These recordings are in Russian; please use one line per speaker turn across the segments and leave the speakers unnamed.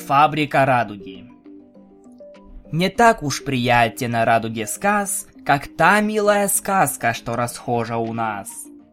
фабрика радуги. Не так уж приятен на радуге сказ, как та милая сказка, что расхожа у нас.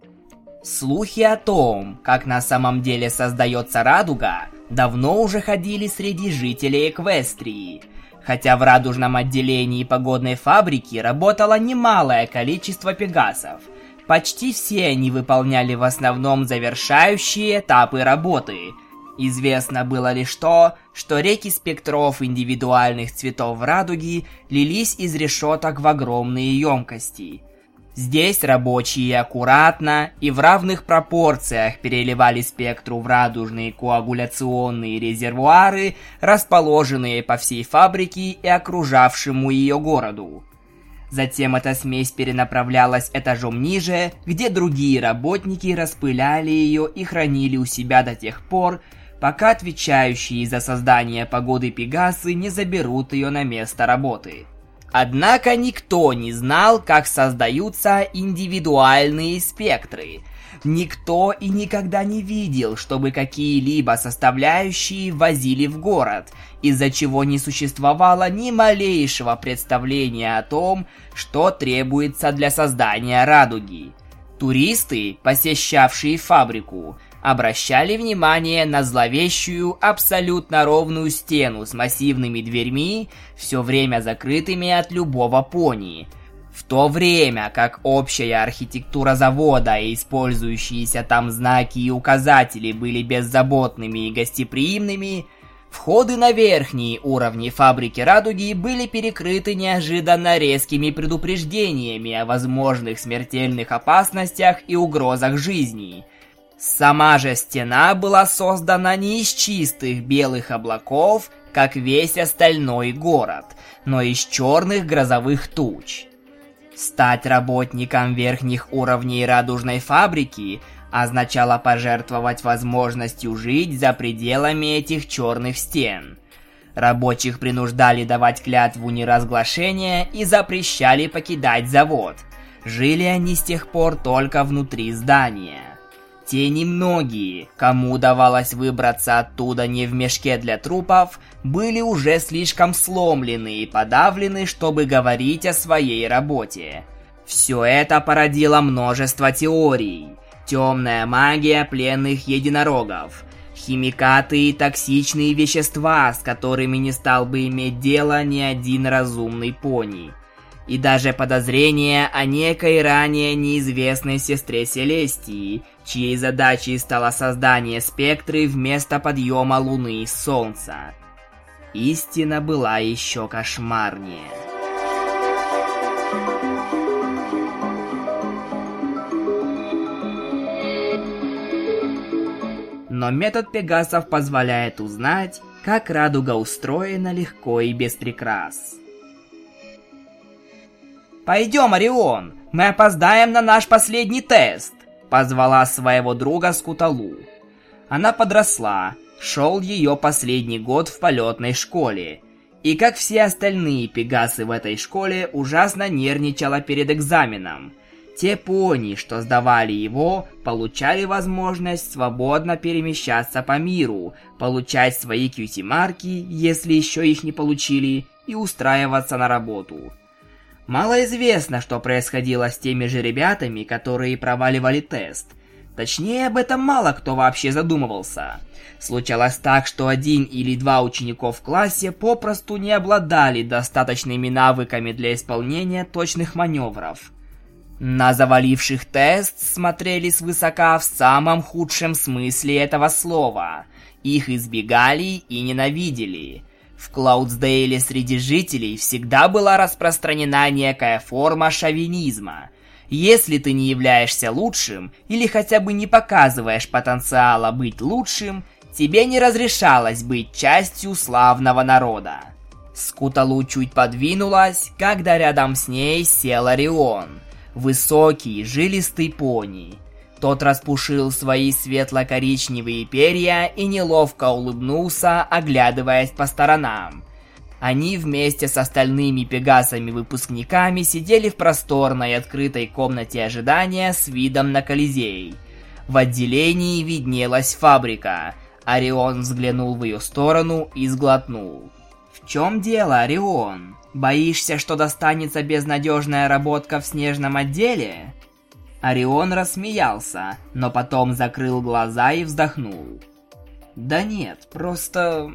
Слухи о том, как на самом деле создается радуга, давно уже ходили среди жителей Эквестрии. Хотя в радужном отделении погодной фабрики работало немалое количество пегасов, почти все они выполняли в основном завершающие этапы работы. Известно было лишь то, что реки спектров индивидуальных цветов радуги лились из решеток в огромные емкости. Здесь рабочие аккуратно и в равных пропорциях переливали спектру в радужные коагуляционные резервуары, расположенные по всей фабрике и окружавшему ее городу. Затем эта смесь перенаправлялась этажом ниже, где другие работники распыляли ее и хранили у себя до тех пор, пока отвечающие за создание погоды пегасы не заберут ее на место работы. Однако никто не знал, как создаются индивидуальные спектры. Никто и никогда не видел, чтобы какие-либо составляющие возили в город, из-за чего не существовало ни малейшего представления о том, что требуется для создания радуги. Туристы, посещавшие фабрику, обращали внимание на зловещую, абсолютно ровную стену с массивными дверьми, все время закрытыми от любого пони. В то время как общая архитектура завода и использующиеся там знаки и указатели были беззаботными и гостеприимными, входы на верхние уровни фабрики радуги были перекрыты неожиданно резкими предупреждениями о возможных смертельных опасностях и угрозах жизни. Сама же стена была создана не из чистых белых облаков, как весь остальной город, но из черных грозовых туч. Стать работником верхних уровней радужной фабрики означало пожертвовать возможностью жить за пределами этих черных стен. Рабочих принуждали давать клятву неразглашения и запрещали покидать завод. Жили они с тех пор только внутри здания. Те немногие, кому удавалось выбраться оттуда не в мешке для трупов, были уже слишком сломлены и подавлены, чтобы говорить о своей работе. Все это породило множество теорий. Темная магия пленных единорогов, химикаты и токсичные вещества, с которыми не стал бы иметь дело ни один разумный пони. И даже подозрение о некой ранее неизвестной сестре Селестии, чьей задачей стало создание спектры вместо подъема Луны и Солнца. Истина была еще кошмарнее. Но метод Пегасов позволяет узнать, как радуга устроена легко и без прикрас. «Пойдем, Орион, мы опоздаем на наш последний тест!» — позвала своего друга Скуталу. Она подросла, шел ее последний год в полетной школе. И как все остальные пегасы в этой школе, ужасно нервничала перед экзаменом. Те пони, что сдавали его, получали возможность свободно перемещаться по миру, получать свои QT-марки, если еще их не получили, и устраиваться на работу. Мало известно, что происходило с теми же ребятами, которые проваливали тест. Точнее, об этом мало кто вообще задумывался. Случалось так, что один или два учеников в классе попросту не обладали достаточными навыками для исполнения точных маневров. На заваливших тест смотрели свысока в самом худшем смысле этого слова. Их избегали и ненавидели. В Клаудсдейле среди жителей всегда была распространена некая форма шовинизма. Если ты не являешься лучшим или хотя бы не показываешь потенциала быть лучшим, тебе не разрешалось быть частью славного народа. Скуталу чуть подвинулась, когда рядом с ней сел Орион, высокий, жилистый пони. Тот распушил свои светло-коричневые перья и неловко улыбнулся, оглядываясь по сторонам. Они вместе с остальными пегасами-выпускниками сидели в просторной открытой комнате ожидания с видом на Колизей. В отделении виднелась фабрика, Орион взглянул в ее сторону и сглотнул. «В чем дело, Орион? Боишься, что достанется безнадежная работка в снежном отделе?» Орион рассмеялся, но потом закрыл глаза и вздохнул. «Да нет, просто...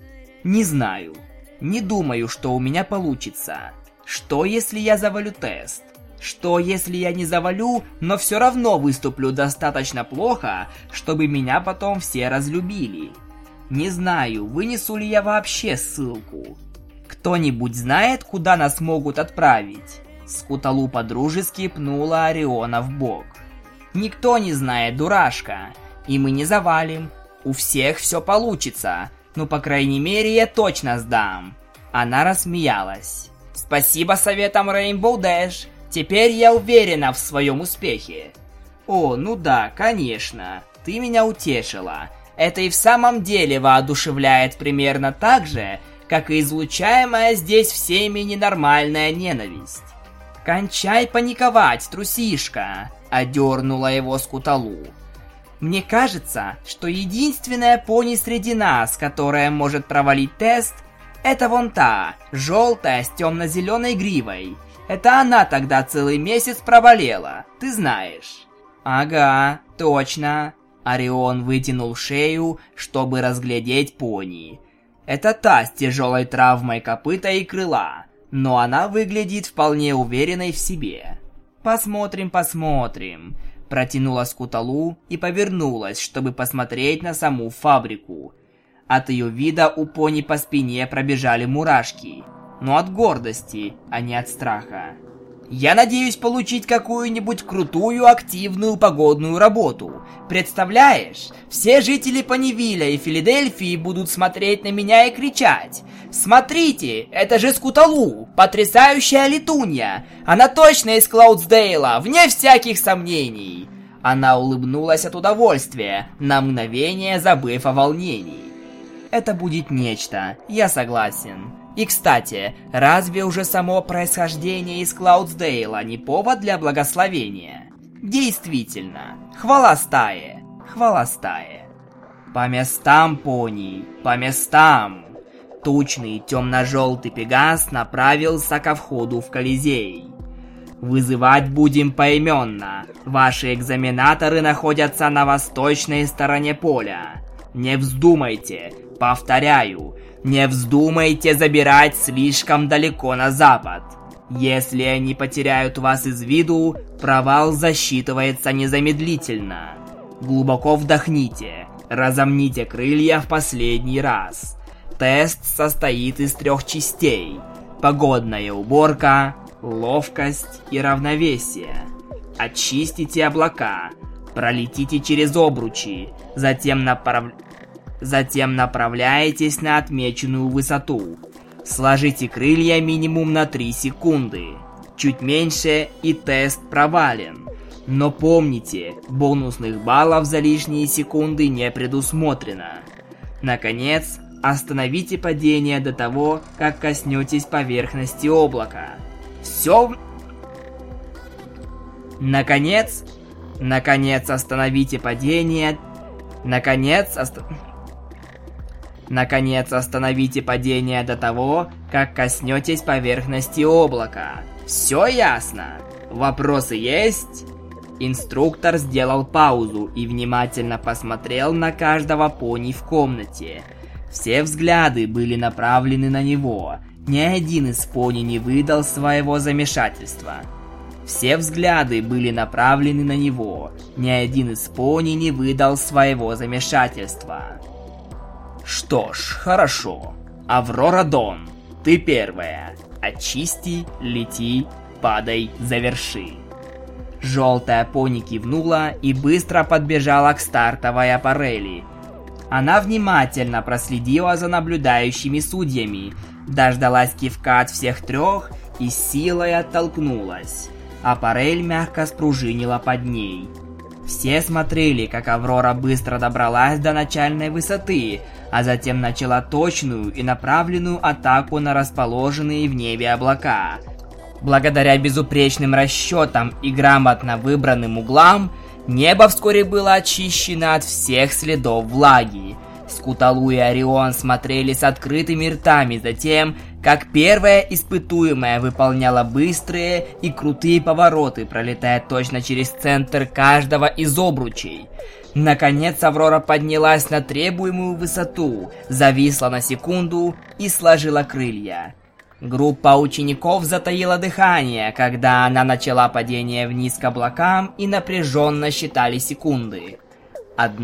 не знаю. Не думаю, что у меня получится. Что, если я завалю тест? Что, если я не завалю, но все равно выступлю достаточно плохо, чтобы меня потом все разлюбили? Не знаю, вынесу ли я вообще ссылку. Кто-нибудь знает, куда нас могут отправить?» Скуталу подружески пнула Ориона в бок. «Никто не знает, дурашка. И мы не завалим. У всех все получится. Ну, по крайней мере, я точно сдам». Она рассмеялась. «Спасибо советам Rainbow Dash. Теперь я уверена в своем успехе». «О, ну да, конечно. Ты меня утешила. Это и в самом деле воодушевляет примерно так же, как и излучаемая здесь всеми ненормальная ненависть». «Кончай паниковать, трусишка!» – одернула его Скуталу. «Мне кажется, что единственная пони среди нас, которая может провалить тест, это вон та, желтая с темно-зеленой гривой. Это она тогда целый месяц провалила, ты знаешь». «Ага, точно». Орион вытянул шею, чтобы разглядеть пони. «Это та с тяжелой травмой копыта и крыла. Но она выглядит вполне уверенной в себе». «Посмотрим, посмотрим», – протянула Скуталу и повернулась, чтобы посмотреть на саму фабрику. От ее вида у пони по спине пробежали мурашки, но от гордости, а не от страха. «Я надеюсь получить какую-нибудь крутую, активную погодную работу. Представляешь, все жители Понивиля и Филадельфии будут смотреть на меня и кричать: «Смотрите, это же Скуталу, потрясающая летунья! Она точно из Клаудсдейла, вне всяких сомнений!» Она улыбнулась от удовольствия, на мгновение забыв о волнении. «Это будет нечто, я согласен. И, кстати, разве уже само происхождение из Клаудсдейла не повод для благословения? Действительно, хвала стае, хвала стае». «По местам, пони, по местам!» Тучный темно-желтый пегас направился ко входу в Колизей. «Вызывать будем поименно. Ваши экзаменаторы находятся на восточной стороне поля. Не вздумайте, повторяю, не вздумайте забирать слишком далеко на запад. Если они потеряют вас из виду, провал засчитывается незамедлительно. Глубоко вдохните, разомните крылья в последний раз. Тест состоит из 3 частей: погодная уборка, ловкость и равновесие. Очистите облака, пролетите через обручи, затем направляйтесь на отмеченную высоту. Сложите крылья минимум на 3 секунды. Чуть меньше и тест провален. Но помните, бонусных баллов за лишние секунды не предусмотрено. Наконец, остановите падение до того, как коснетесь поверхности облака. Все... Наконец, остановите падение... Наконец, остановите падение до того, как коснетесь поверхности облака. Все ясно? Вопросы есть? Инструктор сделал паузу и внимательно посмотрел на каждого пони в комнате. Все взгляды были направлены на него. Ни один из пони не выдал своего замешательства. Все взгляды были направлены на него. Ни один из пони не выдал своего замешательства. «Что ж, хорошо. Аврора Дон, ты первая. Очисти, лети, падай, заверши». Желтая пони кивнула и быстро подбежала к стартовой аппарели. Она внимательно проследила за наблюдающими судьями, дождалась кивка от всех 3 и с силой оттолкнулась. Аппарель мягко спружинила под ней. Все смотрели, как Аврора быстро добралась до начальной высоты, а затем начала точную и направленную атаку на расположенные в небе облака. Благодаря безупречным расчетам и грамотно выбранным углам, небо вскоре было очищено от всех следов влаги. Скуталу и Орион смотрели с открытыми ртами за тем, как первая испытуемая выполняла быстрые и крутые повороты, пролетая точно через центр каждого из обручей. Наконец Аврора поднялась на требуемую высоту, зависла на секунду и сложила крылья. Группа учеников затаила дыхание, когда она начала падение вниз к облакам, и напряженно считали секунды. 1,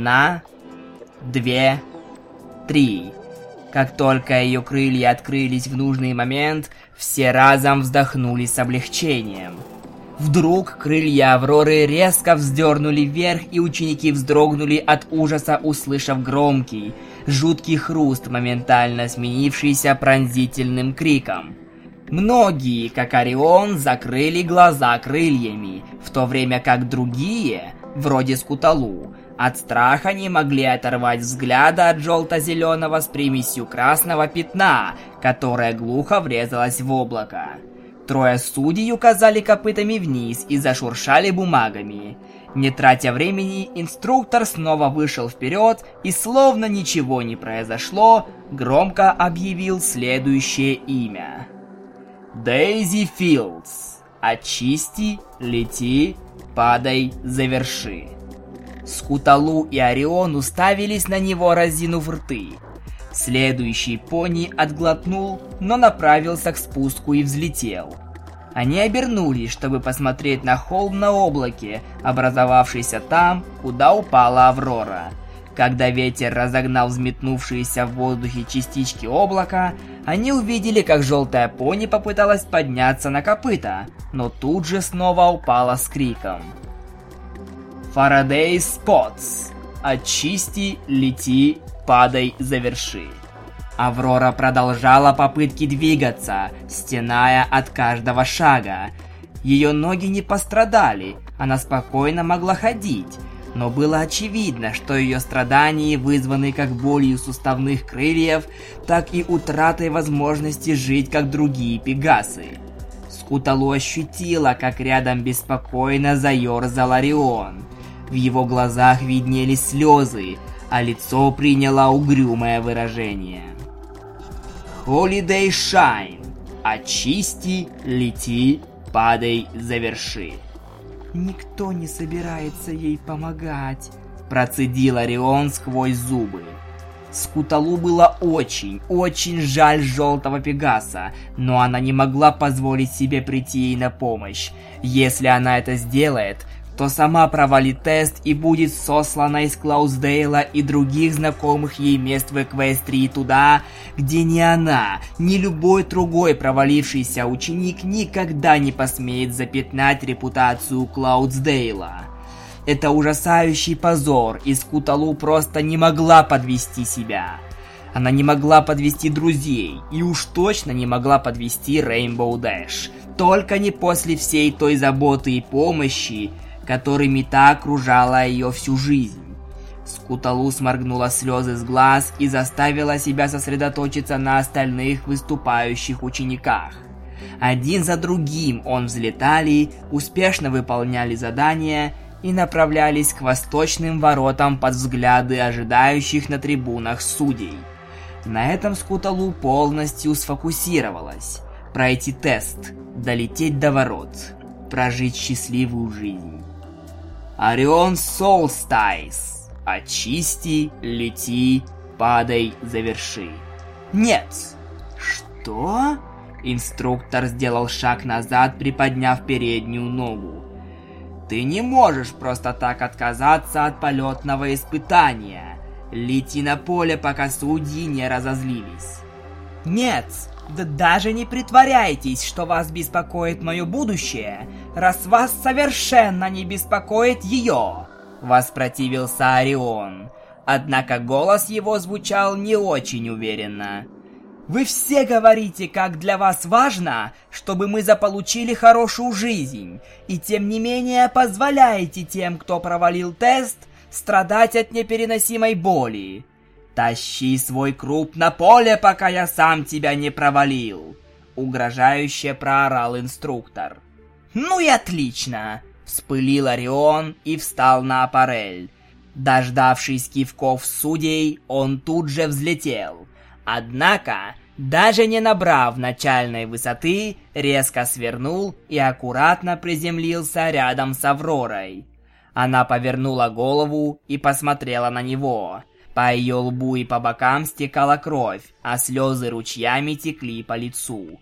2, 3. Как только ее крылья открылись в нужный момент, все разом вздохнули с облегчением. Вдруг крылья Авроры резко вздернули вверх, и ученики вздрогнули от ужаса, услышав громкий, жуткий хруст, моментально сменившийся пронзительным криком. Многие, как Орион, закрыли глаза крыльями, в то время как другие, вроде Скуталу, от страха не могли оторвать взгляда от желто-зеленого с примесью красного пятна, которое глухо врезалось в облако. Трое судей указали копытами вниз и зашуршали бумагами. Не тратя времени, инструктор снова вышел вперед и, словно ничего не произошло, громко объявил следующее имя. Дейзи Филдс. Очисти, лети, падай, заверши. Скуталу и Орион уставились на него, разинув рты. Следующий пони отглотнул, но направился к спуску и взлетел. Они обернулись, чтобы посмотреть на холм на облаке, образовавшийся там, куда упала Аврора. Когда ветер разогнал взметнувшиеся в воздухе частички облака, они увидели, как желтая пони попыталась подняться на копыта, но тут же снова упала с криком. Фарадей Спотс. Очисти, лети, падай, заверши. Аврора продолжала попытки двигаться, стеная от каждого шага. Ее ноги не пострадали, она спокойно могла ходить, но было очевидно, что ее страдания вызваны как болью суставных крыльев, так и утратой возможности жить, как другие пегасы. Скуталу ощутила, как рядом беспокойно заерзал Орион. В его глазах виднелись слезы, а лицо приняло угрюмое выражение. Holiday Shine. Очисти, лети, падай, заверши. Никто не собирается ей помогать, процедил Орион сквозь зубы. Скуталу было очень жаль желтого пегаса, но она не могла позволить себе прийти ей на помощь. Если она это сделает, то сама провалит тест и будет сослана из Клаусдейла и других знакомых ей мест в Эквестрии туда, где ни она, ни любой другой провалившийся ученик никогда не посмеет запятнать репутацию Клаусдейла. Это ужасающий позор, и Скуталу просто не могла подвести себя. Она не могла подвести друзей, и уж точно не могла подвести Рейнбоу Дэш. Только не после всей той заботы и помощи, которыми та окружала ее всю жизнь. Скуталу сморгнула слезы с глаз и заставила себя сосредоточиться на остальных выступающих учениках. Один за другим он взлетали, успешно выполняли задания и направлялись к восточным воротам под взгляды ожидающих на трибунах судей. На этом Скуталу полностью сфокусировалась. Пройти тест, долететь до ворот, прожить счастливую жизнь. Орион Солстайс. Очисти, лети, падай, заверши. Нет. Что? Инструктор сделал шаг назад, приподняв переднюю ногу. Ты не можешь просто так отказаться от полетного испытания. Лети на поле, пока судьи не разозлились. Нет. Да даже не притворяйтесь, что вас беспокоит мое будущее, раз вас совершенно не беспокоит ее, воспротивился Орион. Однако голос его звучал не очень уверенно. Вы все говорите, как для вас важно, чтобы мы заполучили хорошую жизнь, и тем не менее позволяете тем, кто провалил тест, страдать от непереносимой боли. «Тащи свой круп на поле, пока я сам тебя не провалил!» Угрожающе проорал инструктор. «Ну и отлично!» Вспылил Орион и встал на аппарель. Дождавшись кивков судей, он тут же взлетел. Однако, даже не набрав начальной высоты, резко свернул и аккуратно приземлился рядом с Авророй. Она повернула голову и посмотрела на него. По ее лбу и по бокам стекала кровь, а слезы ручьями текли по лицу.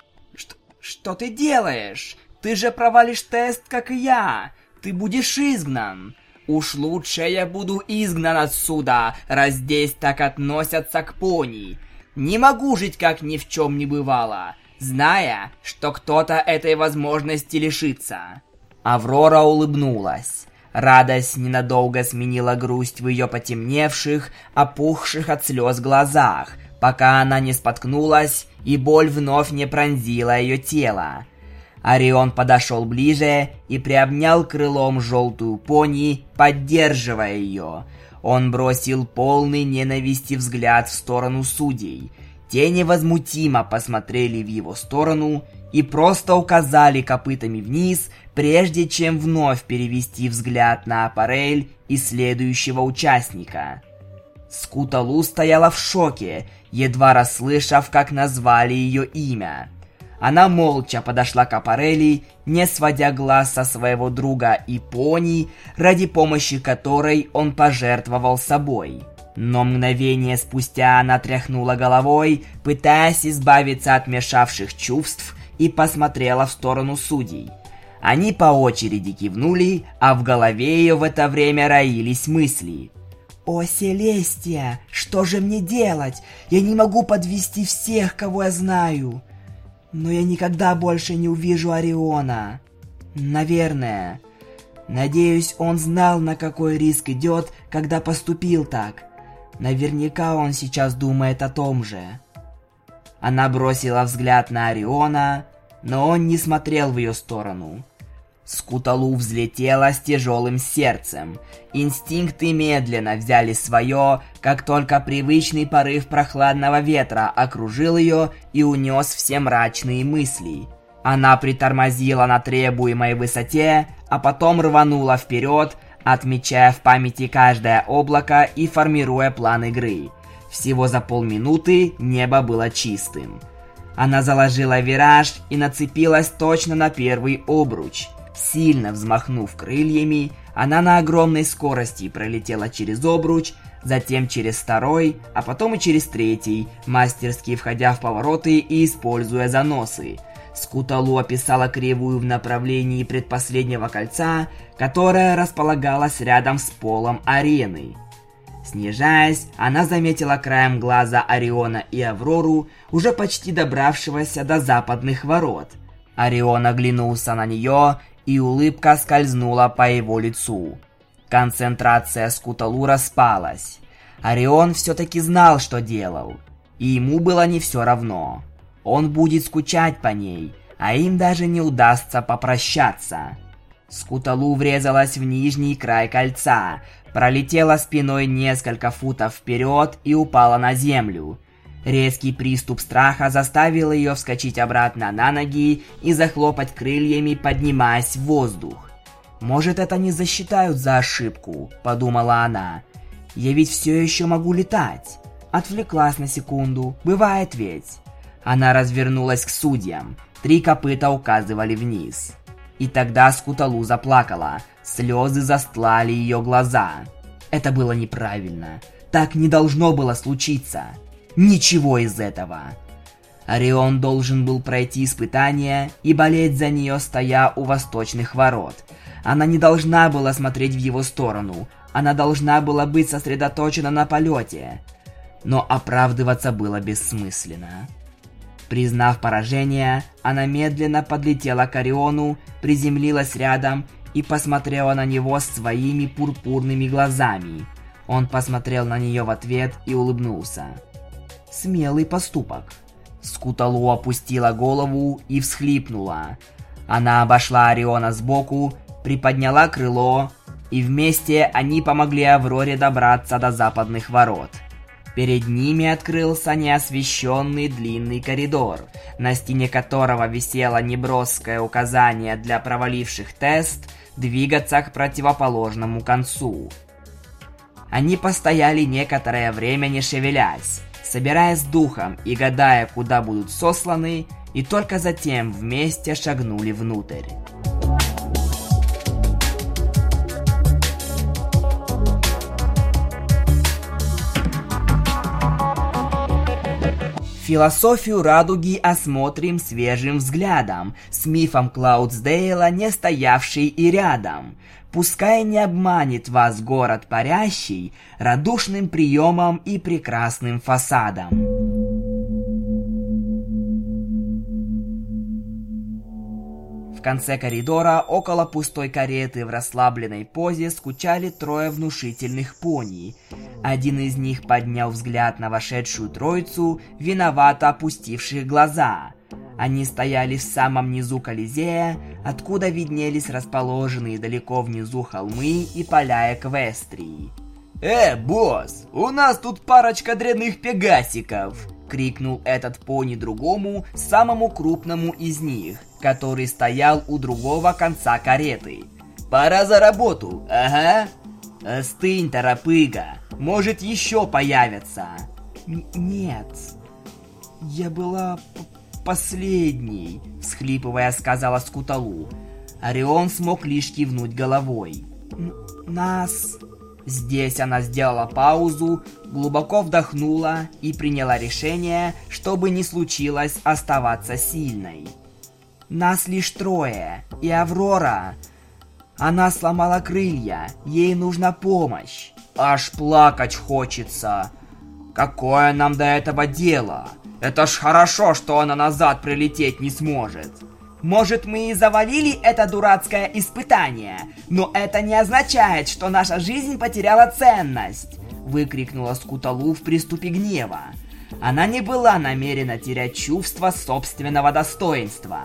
«Что ты делаешь? Ты же провалишь тест, как и я! Ты будешь изгнан! Уж лучше я буду изгнан отсюда, раз здесь так относятся к пони! Не могу жить, как ни в чем не бывало, зная, что кто-то этой возможности лишится!» Аврора улыбнулась. Радость ненадолго сменила грусть в ее потемневших, опухших от слез глазах, пока она не споткнулась и боль вновь не пронзила ее тело. Орион подошел ближе и приобнял крылом желтую пони, поддерживая ее. Он бросил полный ненависти взгляд в сторону судей. Те невозмутимо посмотрели в его сторону и просто указали копытами вниз, прежде чем вновь перевести взгляд на аппарель и следующего участника. Скуталу стояла в шоке, едва расслышав, как назвали ее имя. Она молча подошла к аппарели, не сводя глаз со своего друга и пони, ради помощи которой он пожертвовал собой. Но мгновение спустя она тряхнула головой, пытаясь избавиться от мешавших чувств, и посмотрела в сторону судей. Они по очереди кивнули, а в голове ее в это время роились мысли. «О, Селестия, что же мне делать? Я не могу подвести всех, кого я знаю. Но я никогда больше не увижу Ориона. Наверное. Надеюсь, он знал, на какой риск идет, когда поступил так. Наверняка он сейчас думает о том же». Она бросила взгляд на Ориона, но он не смотрел в ее сторону. Скуталу взлетела с тяжелым сердцем. Инстинкты медленно взяли свое, как только привычный порыв прохладного ветра окружил ее и унес все мрачные мысли. Она притормозила на требуемой высоте, а потом рванула вперед, отмечая в памяти каждое облако и формируя план игры. Всего за полминуты небо было чистым. Она заложила вираж и нацепилась точно на первый обруч. Сильно взмахнув крыльями, она на огромной скорости пролетела через обруч, затем через второй, а потом и через третий, мастерски входя в повороты и используя заносы. Скуталу описала кривую в направлении предпоследнего кольца, которое располагалось рядом с полом арены. Снижаясь, она заметила краем глаза Ориона и Аврору, уже почти добравшегося до западных ворот. Орион оглянулся на нее, и улыбка скользнула по его лицу. Концентрация Скуталу распалась. Орион все-таки знал, что делал, и ему было не все равно. Он будет скучать по ней, а им даже не удастся попрощаться. Скуталу врезалась в нижний край кольца, пролетела спиной несколько футов вперед и упала на землю. Резкий приступ страха заставил ее вскочить обратно на ноги и захлопать крыльями, поднимаясь в воздух. «Может, это не засчитают за ошибку», — подумала она. «Я ведь все еще могу летать». Отвлеклась на секунду, бывает ведь. Она развернулась к судьям. 3 копыта указывали вниз. И тогда Скуталу заплакала. Слезы застлали ее глаза. Это было неправильно. Так не должно было случиться. Ничего из этого. Орион должен был пройти испытание и болеть за нее, стоя у восточных ворот. Она не должна была смотреть в его сторону. Она должна была быть сосредоточена на полете. Но оправдываться было бессмысленно. Признав поражение, она медленно подлетела к Ориону, приземлилась рядом и посмотрела на него своими пурпурными глазами. Он посмотрел на нее в ответ и улыбнулся. Смелый поступок. Скуталу опустила голову и всхлипнула. Она обошла Ориона сбоку, приподняла крыло, и вместе они помогли Авроре добраться до западных ворот. Перед ними открылся неосвещенный длинный коридор, на стене которого висело неброское указание для проваливших тест двигаться к противоположному концу. Они постояли некоторое время не шевелясь, собираясь с духом и гадая, куда будут сосланы, и только затем вместе шагнули внутрь. Философию радуги осмотрим свежим взглядом, с мифом Клаудсдейла, не стоявший и рядом. Пускай не обманет вас город парящий радушным приемом и прекрасным фасадом. В конце коридора, около пустой кареты в расслабленной позе, скучали трое внушительных пони. Один из них поднял взгляд на вошедшую троицу, виновато опустивших глаза. Они стояли в самом низу Колизея, откуда виднелись расположенные далеко внизу холмы и поля Эквестрии. Босс, у нас тут парочка дрянных пегасиков!» — крикнул этот пони другому, самому крупному из них, который стоял у другого конца кареты. «Пора за работу, ага!» «Остынь, торопыга, может еще появятся!» «Нет, я была последней», — всхлипывая, сказала Скуталу. Орион смог лишь кивнуть головой. «Нас...» Здесь она сделала паузу, глубоко вдохнула и приняла решение, чтобы не случилось, оставаться сильной. «Нас лишь трое, и Аврора. Она сломала крылья, ей нужна помощь. Аж плакать хочется. Какое нам до этого дело? Это ж хорошо, что она назад прилететь не сможет. Может, мы и завалили это дурацкое испытание, но это не означает, что наша жизнь потеряла ценность!» — выкрикнула Скуталу в приступе гнева. Она не была намерена терять чувство собственного достоинства.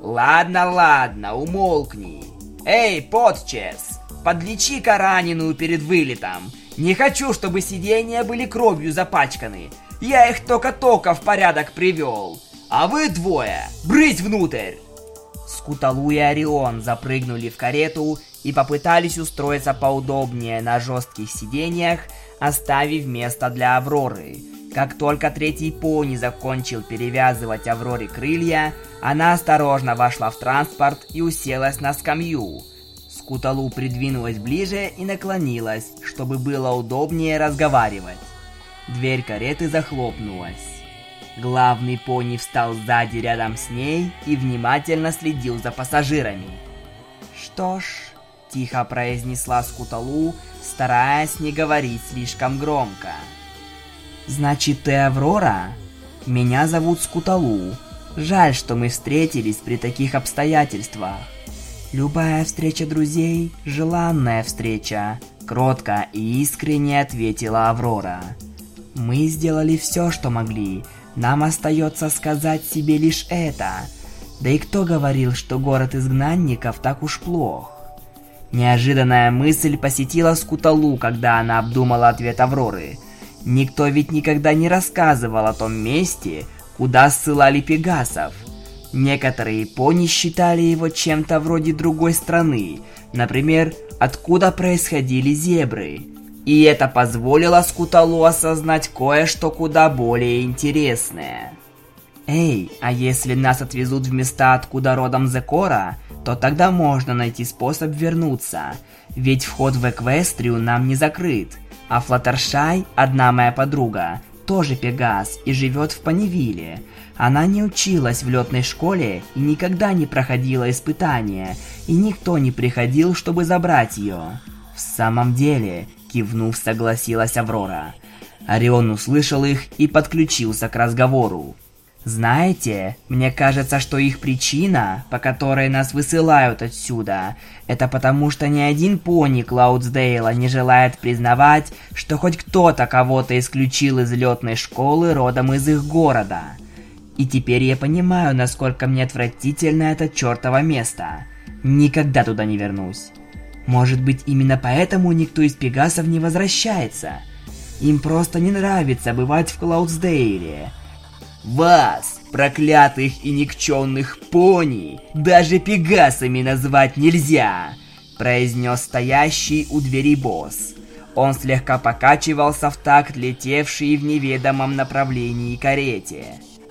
«Ладно, умолкни. Эй, Подчес, подлечи-ка раненую перед вылетом. Не хочу, чтобы сиденья были кровью запачканы. Я их только-только в порядок привел. А вы двое, брысь внутрь!» Скуталу и Орион запрыгнули в карету и попытались устроиться поудобнее на жестких сиденьях, оставив место для Авроры. Как только третий пони закончил перевязывать Авроре крылья, она осторожно вошла в транспорт и уселась на скамью. Скуталу придвинулась ближе и наклонилась, чтобы было удобнее разговаривать. Дверь кареты захлопнулась. Главный пони встал сзади рядом с ней и внимательно следил за пассажирами. «Что ж», — тихо произнесла Скуталу, стараясь не говорить слишком громко. «Значит, ты Аврора? Меня зовут Скуталу. Жаль, что мы встретились при таких обстоятельствах. Любая встреча друзей — желанная встреча», — кротко и искренне ответила Аврора. «Мы сделали все, что могли. Нам остается сказать себе лишь это. Да и кто говорил, что город изгнанников так уж плох?» Неожиданная мысль посетила Скуталу, когда она обдумала ответ Авроры. Никто ведь никогда не рассказывал о том месте, куда ссылали пегасов. Некоторые пони считали его чем-то вроде другой страны, например, откуда происходили зебры. И это позволило Скуталу осознать кое-что куда более интересное. «Эй, а если нас отвезут в места, откуда родом Зекора, то тогда можно найти способ вернуться, ведь вход в Эквестрию нам не закрыт, а Флаттершай, одна моя подруга, тоже пегас и живет в Панивиле. Она не училась в летной школе и никогда не проходила испытания, и никто не приходил, чтобы забрать ее». «В самом деле», — кивнув, согласилась Аврора. Орион услышал их и подключился к разговору. «Знаете, мне кажется, что их причина, по которой нас высылают отсюда, это потому, что ни один пони Клаудсдейла не желает признавать, что хоть кто-то кого-то исключил из летной школы родом из их города. И теперь я понимаю, насколько мне отвратительно это чертово место. Никогда туда не вернусь. Может быть, именно поэтому никто из пегасов не возвращается. Им просто не нравится бывать в Клаудсдейле. Вас, проклятых и никчемных пони, даже пегасами назвать нельзя», — произнес стоящий у двери босс. Он слегка покачивался в такт летевшей в неведомом направлении карете.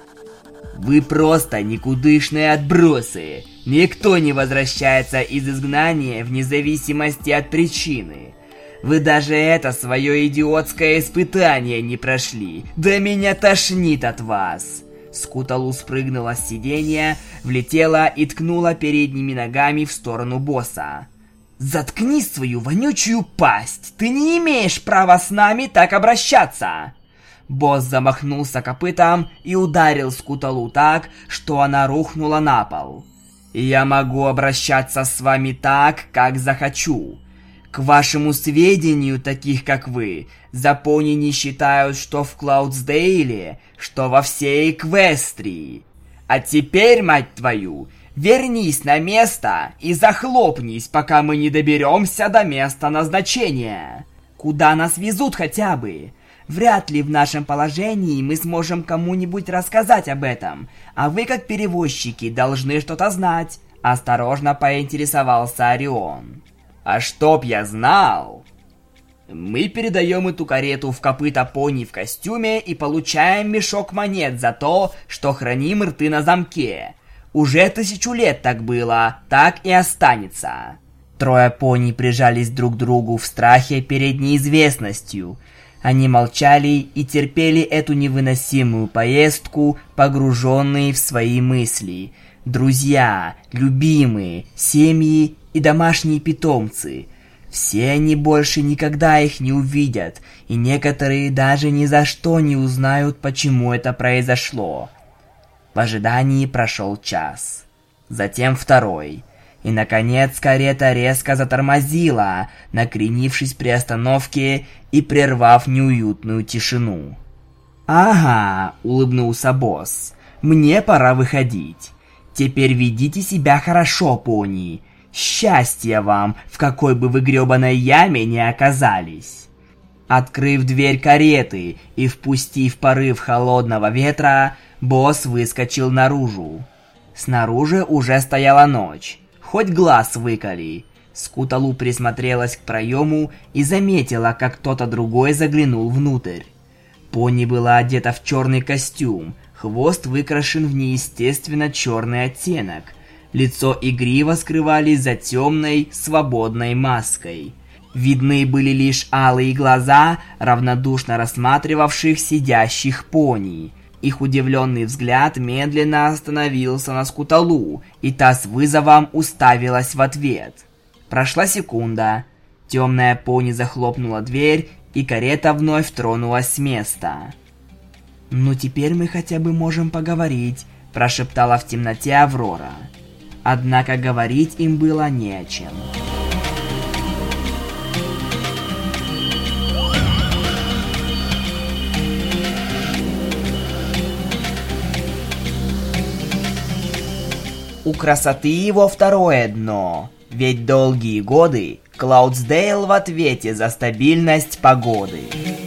«Вы просто никудышные отбросы. Никто не возвращается из изгнания вне зависимости от причины. Вы даже это свое идиотское испытание не прошли. Да меня тошнит от вас!» Скуталу спрыгнула с сиденья, влетела и ткнула передними ногами в сторону босса. «Заткни свою вонючую пасть! Ты не имеешь права с нами так обращаться!» Босс замахнулся копытом и ударил Скуталу так, что она рухнула на пол. «Я могу обращаться с вами так, как захочу. К вашему сведению, таких как вы, запони не считают, что в Клаудсдейле, что во всей Эквестрии. А теперь, мать твою, вернись на место и захлопнись, пока мы не доберемся до места назначения. Куда нас везут хотя бы? Вряд ли в нашем положении мы сможем кому-нибудь рассказать об этом, а вы, как перевозчики, должны что-то знать», — осторожно поинтересовался Орион. «А чтоб я знал! Мы передаем эту карету в копыта пони в костюме и получаем мешок монет за то, что храним рты на замке. Уже 1000 лет так было, так и останется». Трое пони прижались друг к другу в страхе перед неизвестностью. Они молчали и терпели эту невыносимую поездку, погруженные в свои мысли. Друзья, любимые, семьи и домашние питомцы. Все они больше никогда их не увидят, и некоторые даже ни за что не узнают, почему это произошло. В ожидании прошел час. Затем 2. И, наконец, карета резко затормозила, накренившись при остановке и прервав неуютную тишину. «Ага», — улыбнулся босс, — «мне пора выходить. Теперь ведите себя хорошо, пони. Счастья вам, в какой бы вы гребаной яме не оказались». Открыв дверь кареты и впустив порыв холодного ветра, босс выскочил наружу. Снаружи уже стояла ночь. Хоть глаз выколи. Скуталу присмотрелась к проему и заметила, как кто-то другой заглянул внутрь. Пони была одета в черный костюм, хвост выкрашен в неестественно черный оттенок. Лицо и грива скрывались за темной, свободной маской. Видны были лишь алые глаза, равнодушно рассматривавших сидящих пони. Их удивленный взгляд медленно остановился на Скуталу, и та с вызовом уставилась в ответ. Прошла секунда. Темная пони захлопнула дверь, и карета вновь тронулась с места. «Ну теперь мы хотя бы можем поговорить», – прошептала в темноте Аврора. Однако говорить им было не о чем. У красоты его второе дно, ведь долгие годы Клаудсдейл в ответе за стабильность погоды.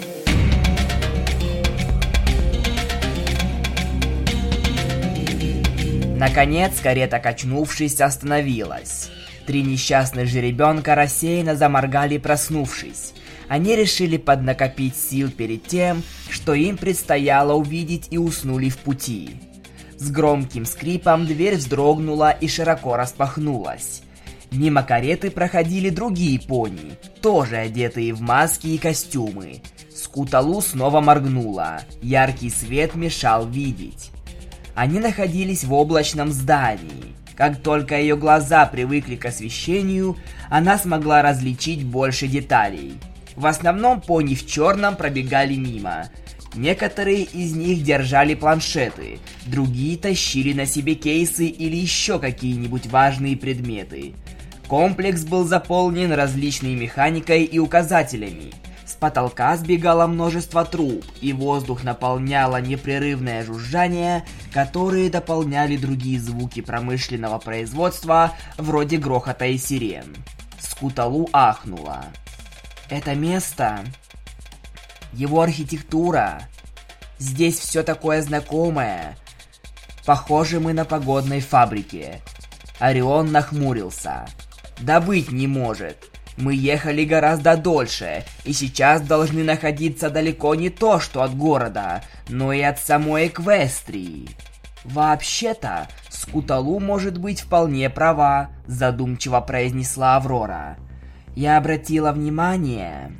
Наконец, карета, качнувшись, остановилась. 3 несчастных жеребенка рассеянно заморгали, проснувшись. Они решили поднакопить сил перед тем, что им предстояло увидеть, и уснули в пути. С громким скрипом дверь вздрогнула и широко распахнулась. Мимо кареты проходили другие пони, тоже одетые в маски и костюмы. Скуталу снова моргнула, яркий свет мешал видеть. Они находились в облачном здании. Как только ее глаза привыкли к освещению, она смогла различить больше деталей. В основном пони в черном пробегали мимо. Некоторые из них держали планшеты, другие тащили на себе кейсы или еще какие-нибудь важные предметы. Комплекс был заполнен различной механикой и указателями. С потолка сбегало множество труб, и воздух наполняло непрерывное жужжание, которые дополняли другие звуки промышленного производства, вроде грохота и сирен. Скуталу ахнула. Это место... Его архитектура. Здесь все такое знакомое. Похоже, мы на погодной фабрике. Орион нахмурился. Да быть не может. Мы ехали гораздо дольше, и сейчас должны находиться далеко не то, что от города, но и от самой Эквестрии. Вообще-то, Скуталу может быть вполне права, задумчиво произнесла Аврора. Я обратила внимание...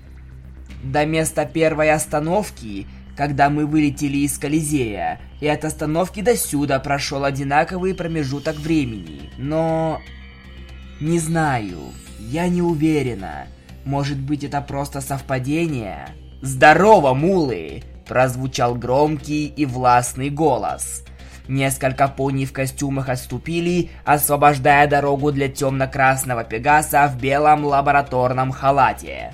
До места первой остановки, когда мы вылетели из Колизея, и от остановки до сюда прошел одинаковый промежуток времени, но... Не знаю, я не уверена. Может быть, это просто совпадение? «Здорово, мулы!» – прозвучал громкий и властный голос. Несколько пони в костюмах отступили, освобождая дорогу для темно-красного пегаса в белом лабораторном халате.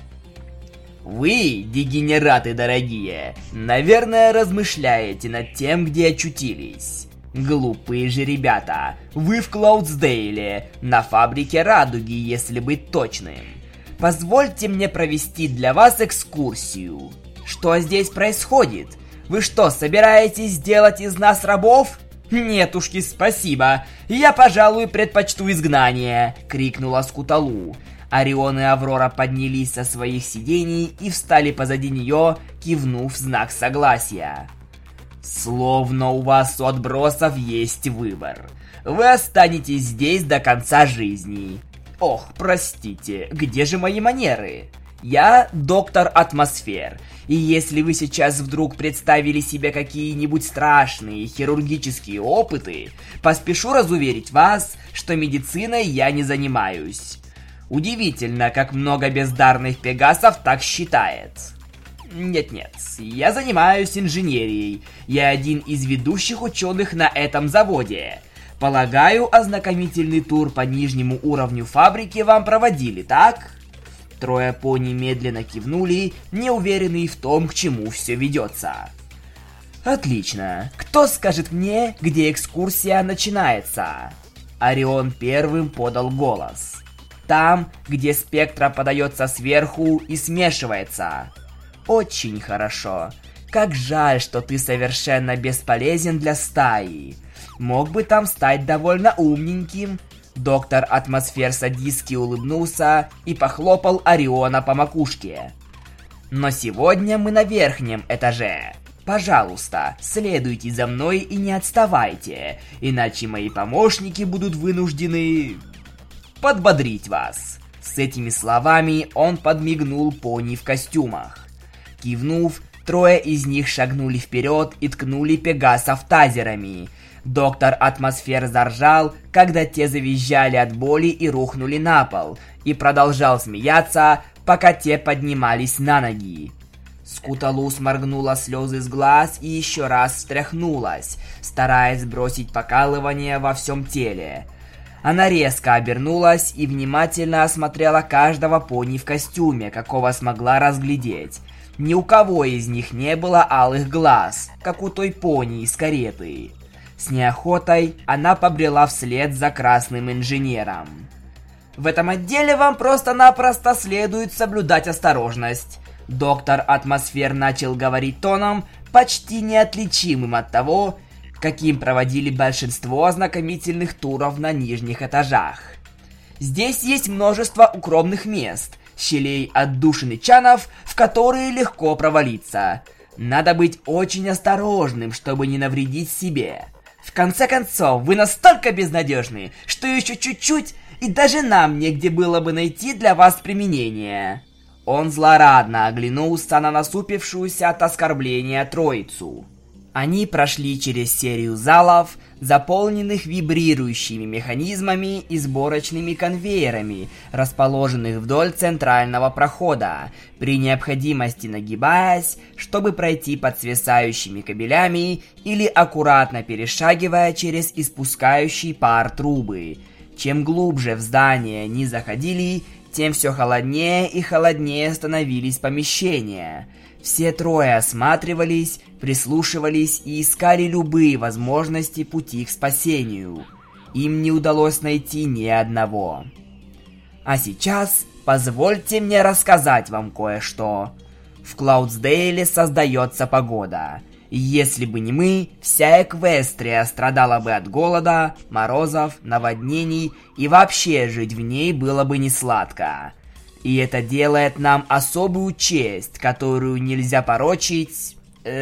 Вы, дегенераты дорогие, наверное, размышляете над тем, где очутились. Глупые же ребята, вы в Клаудсдейле, на фабрике радуги, если быть точным. Позвольте мне провести для вас экскурсию. Что здесь происходит? Вы что, собираетесь сделать из нас рабов? Нетушки, спасибо. Я, пожалуй, предпочту изгнание, крикнула Скуталу. Орион и Аврора поднялись со своих сидений и встали позади нее, кивнув в знак согласия. Словно у вас у отбросов есть выбор. Вы останетесь здесь до конца жизни. Ох, простите, где же мои манеры? Я доктор Атмосфер, и если вы сейчас вдруг представили себе какие-нибудь страшные хирургические опыты, поспешу разуверить вас, что медициной я не занимаюсь. Удивительно, как много бездарных пегасов так считает. Нет-нет, я занимаюсь инженерией. Я один из ведущих ученых на этом заводе. Полагаю, ознакомительный тур по нижнему уровню фабрики вам проводили, так? Трое пони медленно кивнули, неуверенные в том, к чему все ведется. Отлично. Кто скажет мне, где экскурсия начинается? Орион первым подал голос. Там, где спектра подается сверху и смешивается. Очень хорошо. Как жаль, что ты совершенно бесполезен для стаи. Мог бы там стать довольно умненьким. Доктор Атмосфер садистски улыбнулся и похлопал Ориона по макушке. Но сегодня мы на верхнем этаже. Пожалуйста, следуйте за мной и не отставайте, иначе мои помощники будут вынуждены... подбодрить вас. С этими словами он подмигнул пони в костюмах. Кивнув, трое из них шагнули вперед и ткнули пегасов тазерами. Доктор Атмосфер заржал, когда те завизжали от боли и рухнули на пол, и продолжал смеяться, пока те поднимались на ноги. Скуталу сморгнула слезы с глаз и еще раз встряхнулась, стараясь сбросить покалывание во всем теле. Она резко обернулась и внимательно осмотрела каждого пони в костюме, какого смогла разглядеть. Ни у кого из них не было алых глаз, как у той пони из кареты. С неохотой она побрела вслед за красным инженером. В этом отделе вам просто-напросто следует соблюдать осторожность. Доктор Атмосфер начал говорить тоном, почти неотличимым от того, каким проводили большинство ознакомительных туров на нижних этажах. Здесь есть множество укромных мест, щелей отдушин и чанов, в которые легко провалиться. Надо быть очень осторожным, чтобы не навредить себе. В конце концов, вы настолько безнадежны, что еще чуть-чуть, и даже нам негде было бы найти для вас применение. Он злорадно оглянулся на насупившуюся от оскорбления троицу. Они прошли через серию залов, заполненных вибрирующими механизмами и сборочными конвейерами, расположенных вдоль центрального прохода, при необходимости нагибаясь, чтобы пройти под свисающими кабелями или аккуратно перешагивая через испускающий пар трубы. Чем глубже в здание они заходили, тем все холоднее и холоднее становились помещения. Все трое осматривались, прислушивались и искали любые возможности пути к спасению. Им не удалось найти ни одного. А сейчас позвольте мне рассказать вам кое-что. В Клаудсдейле создается погода. И если бы не мы, вся Эквестрия страдала бы от голода, морозов, наводнений, и вообще жить в ней было бы не сладко. И это делает нам особую честь, которую нельзя порочить...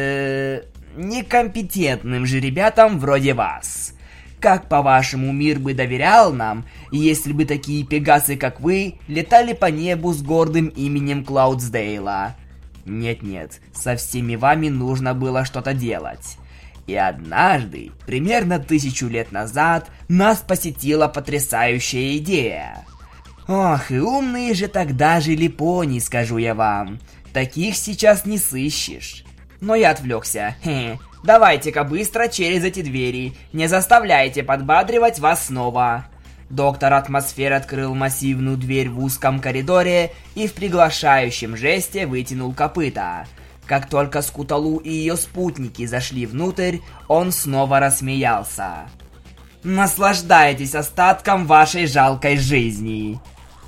некомпетентным же ребятам вроде вас. Как, по-вашему, мир бы доверял нам, если бы такие пегасы, как вы, летали по небу с гордым именем Клаудсдейла? Нет-нет, со всеми вами нужно было что-то делать. И однажды, примерно 1000 лет назад, нас посетила потрясающая идея. Ох, и умные же тогда жили пони, скажу я вам. Таких сейчас не сыщешь. Но я отвлекся. Давайте-ка быстро через эти двери. Не заставляйте подбадривать вас снова. Доктор Атмосфер открыл массивную дверь в узком коридоре и в приглашающем жесте вытянул копыта. Как только Скуталу и ее спутники зашли внутрь, он снова рассмеялся. «Наслаждайтесь остатком вашей жалкой жизни!»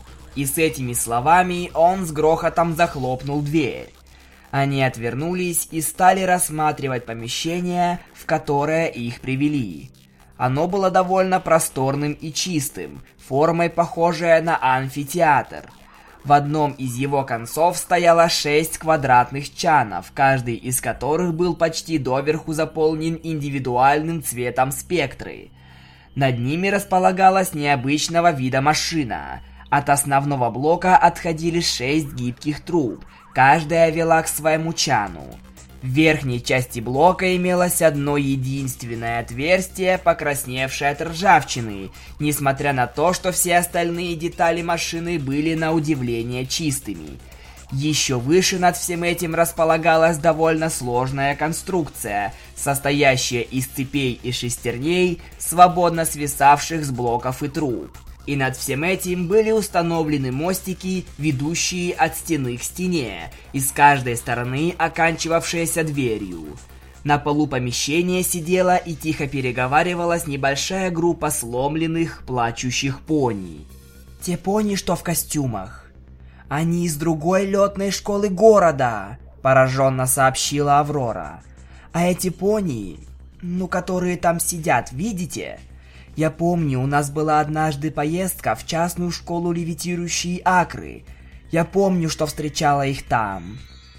И с этими словами он с грохотом захлопнул дверь. Они отвернулись и стали рассматривать помещение, в которое их привели. Оно было довольно просторным и чистым, формой похожее на амфитеатр. В одном из его концов стояло 6 квадратных чанов, каждый из которых был почти доверху заполнен индивидуальным цветом спектры. Над ними располагалась необычного вида машина. От основного блока отходили 6 гибких труб, каждая вела к своему чану. В верхней части блока имелось одно единственное отверстие, покрасневшее от ржавчины, несмотря на то, что все остальные детали машины были на удивление чистыми. Еще выше над всем этим располагалась довольно сложная конструкция, состоящая из цепей и шестерней, свободно свисавших с блоков и труб. И над всем этим были установлены мостики, ведущие от стены к стене, и с каждой стороны оканчивавшиеся дверью. На полу помещения сидела и тихо переговаривалась небольшая группа сломленных, плачущих пони. Те пони, что в костюмах. Они из другой летной школы города, пораженно сообщила Аврора. А эти пони, которые там сидят, видите? Я помню, у нас была однажды поездка в частную школу левитирующей Акры. Я помню, что встречала их там.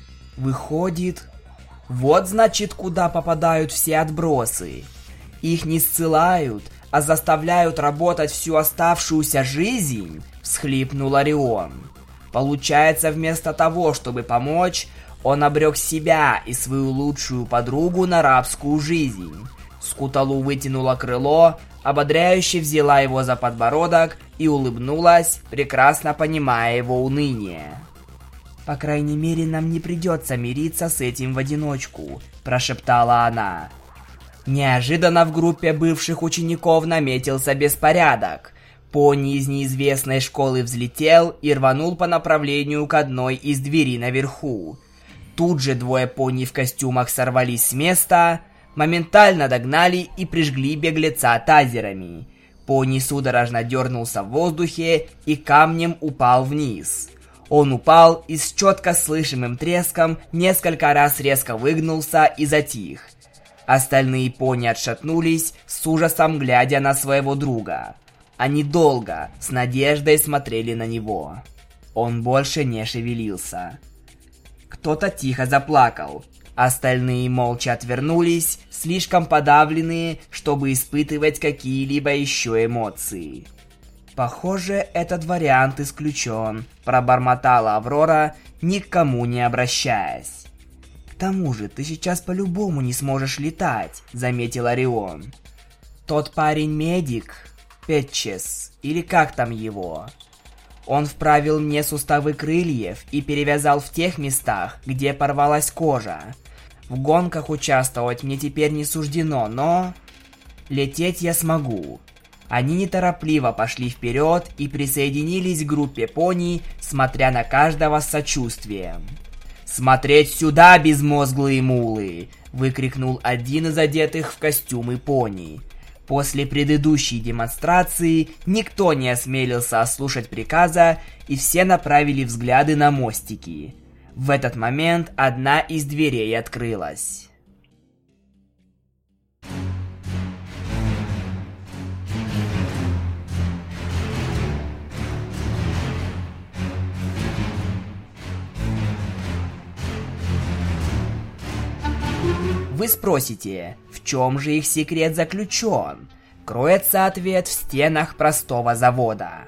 Выходит, вот значит, куда попадают все отбросы. Их не ссылают, а заставляют работать всю оставшуюся жизнь, всхлипнул Орион. Получается, вместо того, чтобы помочь, он обрек себя и свою лучшую подругу на рабскую жизнь. Скуталу вытянула крыло, ободряюще взяла его за подбородок и улыбнулась, прекрасно понимая его уныние. «По крайней мере, нам не придется мириться с этим в одиночку», – прошептала она. Неожиданно в группе бывших учеников наметился беспорядок. Пони из неизвестной школы взлетел и рванул по направлению к одной из дверей наверху. Тут же 2 пони в костюмах сорвались с места, моментально догнали и прижгли беглеца тазерами. Пони судорожно дернулся в воздухе и камнем упал вниз. Он упал и с четко слышимым треском несколько раз резко выгнулся и затих. Остальные пони отшатнулись, с ужасом глядя на своего друга. Они долго, с надеждой смотрели на него. Он больше не шевелился. Кто-то тихо заплакал. Остальные молча отвернулись, слишком подавленные, чтобы испытывать какие-либо еще эмоции. «Похоже, этот вариант исключен», – пробормотала Аврора, ни к кому не обращаясь. «К тому же ты сейчас по-любому не сможешь летать», – заметил Орион. «Тот парень-медик, Петчес, или как там его? Он вправил мне суставы крыльев и перевязал в тех местах, где порвалась кожа. В гонках участвовать мне теперь не суждено, но... лететь я смогу». Они неторопливо пошли вперед и присоединились к группе пони, смотря на каждого с сочувствием. «Смотреть сюда, безмозглые мулы!» – выкрикнул один из одетых в костюмы пони. После предыдущей демонстрации никто не осмелился ослушать приказа, и все направили взгляды на мостики. В этот момент одна из дверей открылась. Вы спросите, в чем же их секрет заключен? Кроется ответ в стенах простого завода.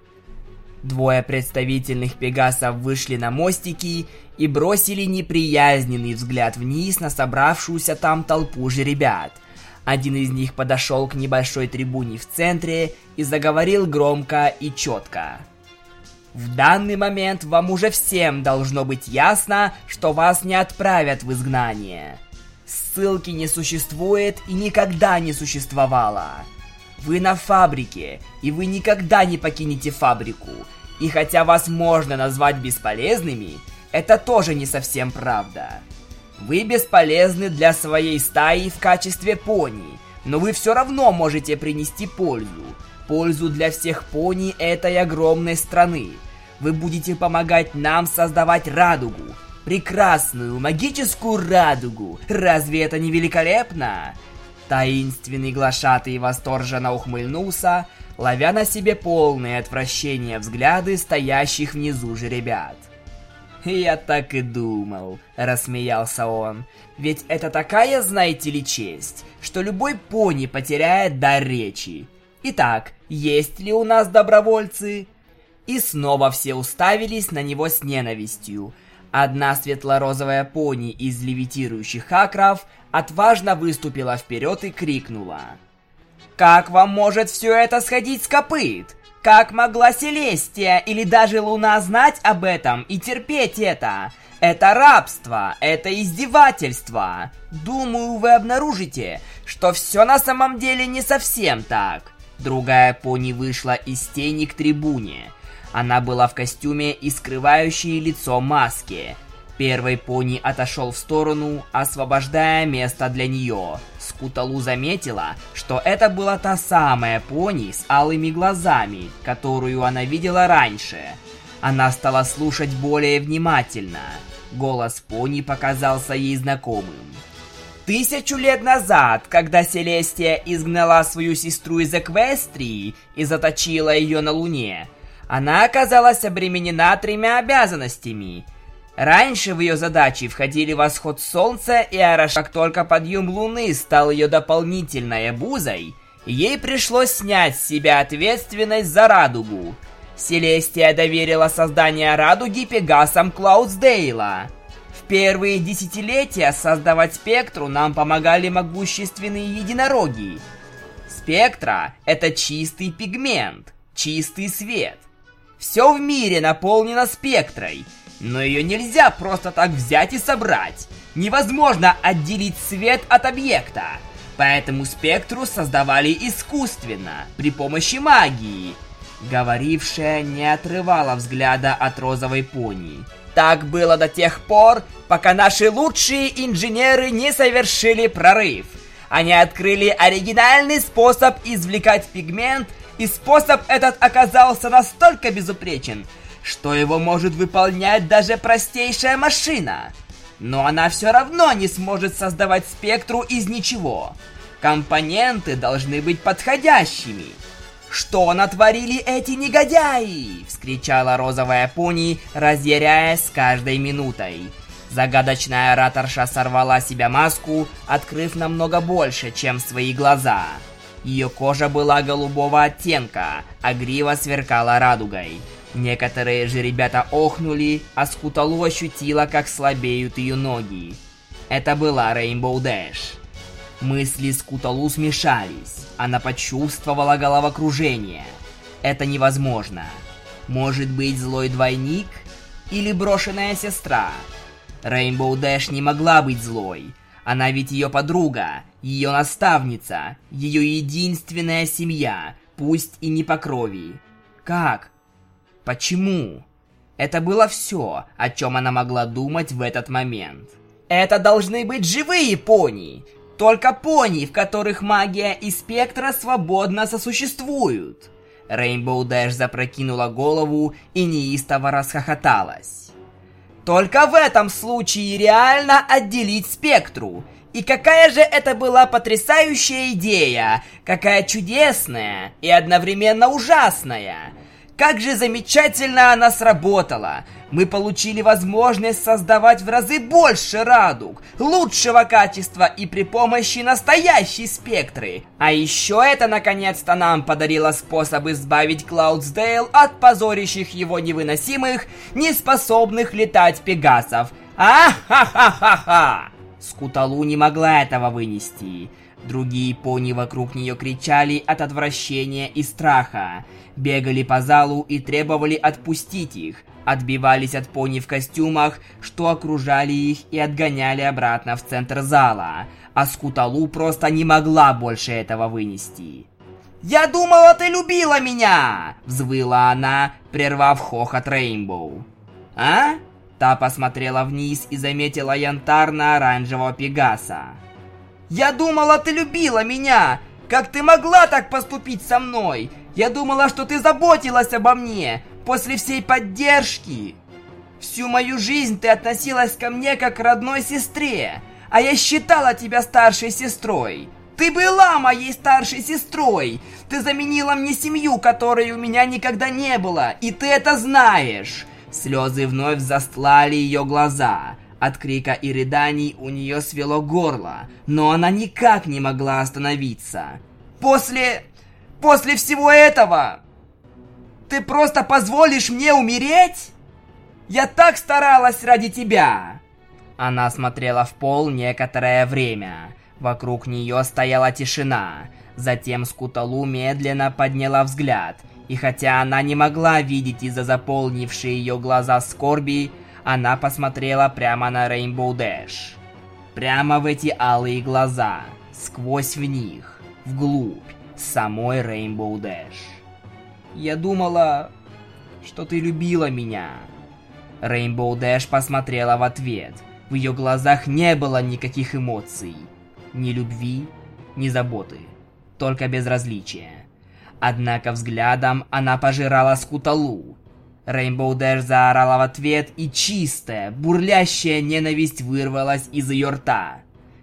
Двое представительных пегасов вышли на мостики и бросили неприязненный взгляд вниз на собравшуюся там толпу жеребят. Один из них подошел к небольшой трибуне в центре и заговорил громко и четко. В данный момент вам уже всем должно быть ясно, что вас не отправят в изгнание. Ссылки не существует и никогда не существовало. Вы на фабрике, и вы никогда не покинете фабрику. И хотя вас можно назвать бесполезными, это тоже не совсем правда. Вы бесполезны для своей стаи в качестве пони, но вы все равно можете принести пользу. Пользу для всех пони этой огромной страны. Вы будете помогать нам создавать радугу. Прекрасную, магическую радугу. Разве это не великолепно? Таинственный глашатый восторженно ухмыльнулся, ловя на себе полное отвращение взгляды стоящих внизу жеребят. «Я так и думал», — рассмеялся он. «Ведь это такая, знаете ли, честь, что любой пони потеряет дар речи. Итак, есть ли у нас добровольцы?» И снова все уставились на него с ненавистью. Одна светло-розовая пони из левитирующих акров отважно выступила вперед и крикнула: «Как вам может все это сходить с копыт? Как могла Селестия или даже Луна знать об этом и терпеть это? Это рабство, это издевательство. Думаю, вы обнаружите, что все на самом деле не совсем так». Другая пони вышла из тени к трибуне. Она была в костюме и скрывающей лицо маске. Первый пони отошел в сторону, освобождая место для нее. Скуталу заметила, что это была та самая пони с алыми глазами, которую она видела раньше. Она стала слушать более внимательно. Голос пони показался ей знакомым. 1000 лет назад, когда Селестия изгнала свою сестру из Эквестрии и заточила ее на Луне, она оказалась обременена 3 обязанностями. Раньше в ее задачи входили восход солнца и как только подъем Луны стал ее дополнительной обузой, ей пришлось снять с себя ответственность за радугу. Селестия доверила создание радуги пегасам Клаудсдейла. В первые десятилетия создавать спектру нам помогали могущественные единороги. Спектра — это чистый пигмент, чистый свет. Все в мире наполнено спектрой, но ее нельзя просто так взять и собрать. Невозможно отделить свет от объекта. Поэтому спектру создавали искусственно, при помощи магии. Говорившая не отрывала взгляда от розовой пони. Так было до тех пор, пока наши лучшие инженеры не совершили прорыв. Они открыли оригинальный способ извлекать пигмент, и способ этот оказался настолько безупречен, что его может выполнять даже простейшая машина. Но она все равно не сможет создавать спектру из ничего. Компоненты должны быть подходящими. «Что натворили эти негодяи?» — вскричала розовая пони, разъяряясь с каждой минутой. Загадочная ораторша сорвала с себя маску, открыв намного больше, чем свои глаза. Ее кожа была голубого оттенка, а грива сверкала радугой. Некоторые же ребята охнули, а Скуталу ощутила, как слабеют ее ноги. Это была Рейнбоу Дэш. Мысли Скуталу смешались. Она почувствовала головокружение. Это невозможно. Может быть, злой двойник? Или брошенная сестра? Рейнбоу Дэш не могла быть злой. Она ведь ее подруга, ее наставница, ее единственная семья, пусть и не по крови. Как? Почему? Это было все, о чем она могла думать в этот момент. Это должны быть живые пони! Только пони, в которых магия и спектра свободно сосуществуют. Рейнбоу Дэш запрокинула голову и неистово расхохоталась. Только в этом случае реально отделить спектру. И какая же это была потрясающая идея! Какая чудесная и одновременно ужасная! Как же замечательно она сработала! Мы получили возможность создавать в разы больше радуг, лучшего качества и при помощи настоящей спектры. А еще это наконец-то нам подарило способ избавить Клаудсдейл от позорящих его невыносимых, неспособных летать пегасов. А-ха-ха-ха-ха! Скуталу не могла этого вынести. Другие пони вокруг нее кричали от отвращения и страха, бегали по залу и требовали отпустить их, отбивались от пони в костюмах, что окружали их и отгоняли обратно в центр зала, а Скуталу просто не могла больше этого вынести. «Я думала, ты любила меня!» – взвыла она, прервав хохот Рейнбоу. «А?» – та посмотрела вниз и заметила янтарно-оранжевого пегаса. «Я думала, ты любила меня! Как ты могла так поступить со мной? Я думала, что ты заботилась обо мне после всей поддержки. Всю мою жизнь ты относилась ко мне как к родной сестре, а я считала тебя старшей сестрой. Ты была моей старшей сестрой. Ты заменила мне семью, которой у меня никогда не было, и ты это знаешь». Слезы вновь застлали ее глаза. От крика и рыданий у нее свело горло, но она никак не могла остановиться. После всего этого ты просто позволишь мне умереть? Я так старалась ради тебя!» Она смотрела в пол некоторое время. Вокруг нее стояла тишина. Затем Скуталу медленно подняла взгляд, и хотя она не могла видеть из-за заполнившей ее глаза скорби, она посмотрела прямо на Рейнбоу Дэш. Прямо в эти алые глаза, сквозь в них, вглубь самой Рейнбоу Дэш. «Я думала, что ты любила меня». Рейнбоу Дэш посмотрела в ответ. В ее глазах не было никаких эмоций. Ни любви, ни заботы. Только безразличие. Однако взглядом она пожирала Скуталу. Рейнбоу Дэш заорала в ответ, и чистая, бурлящая ненависть вырвалась из ее рта.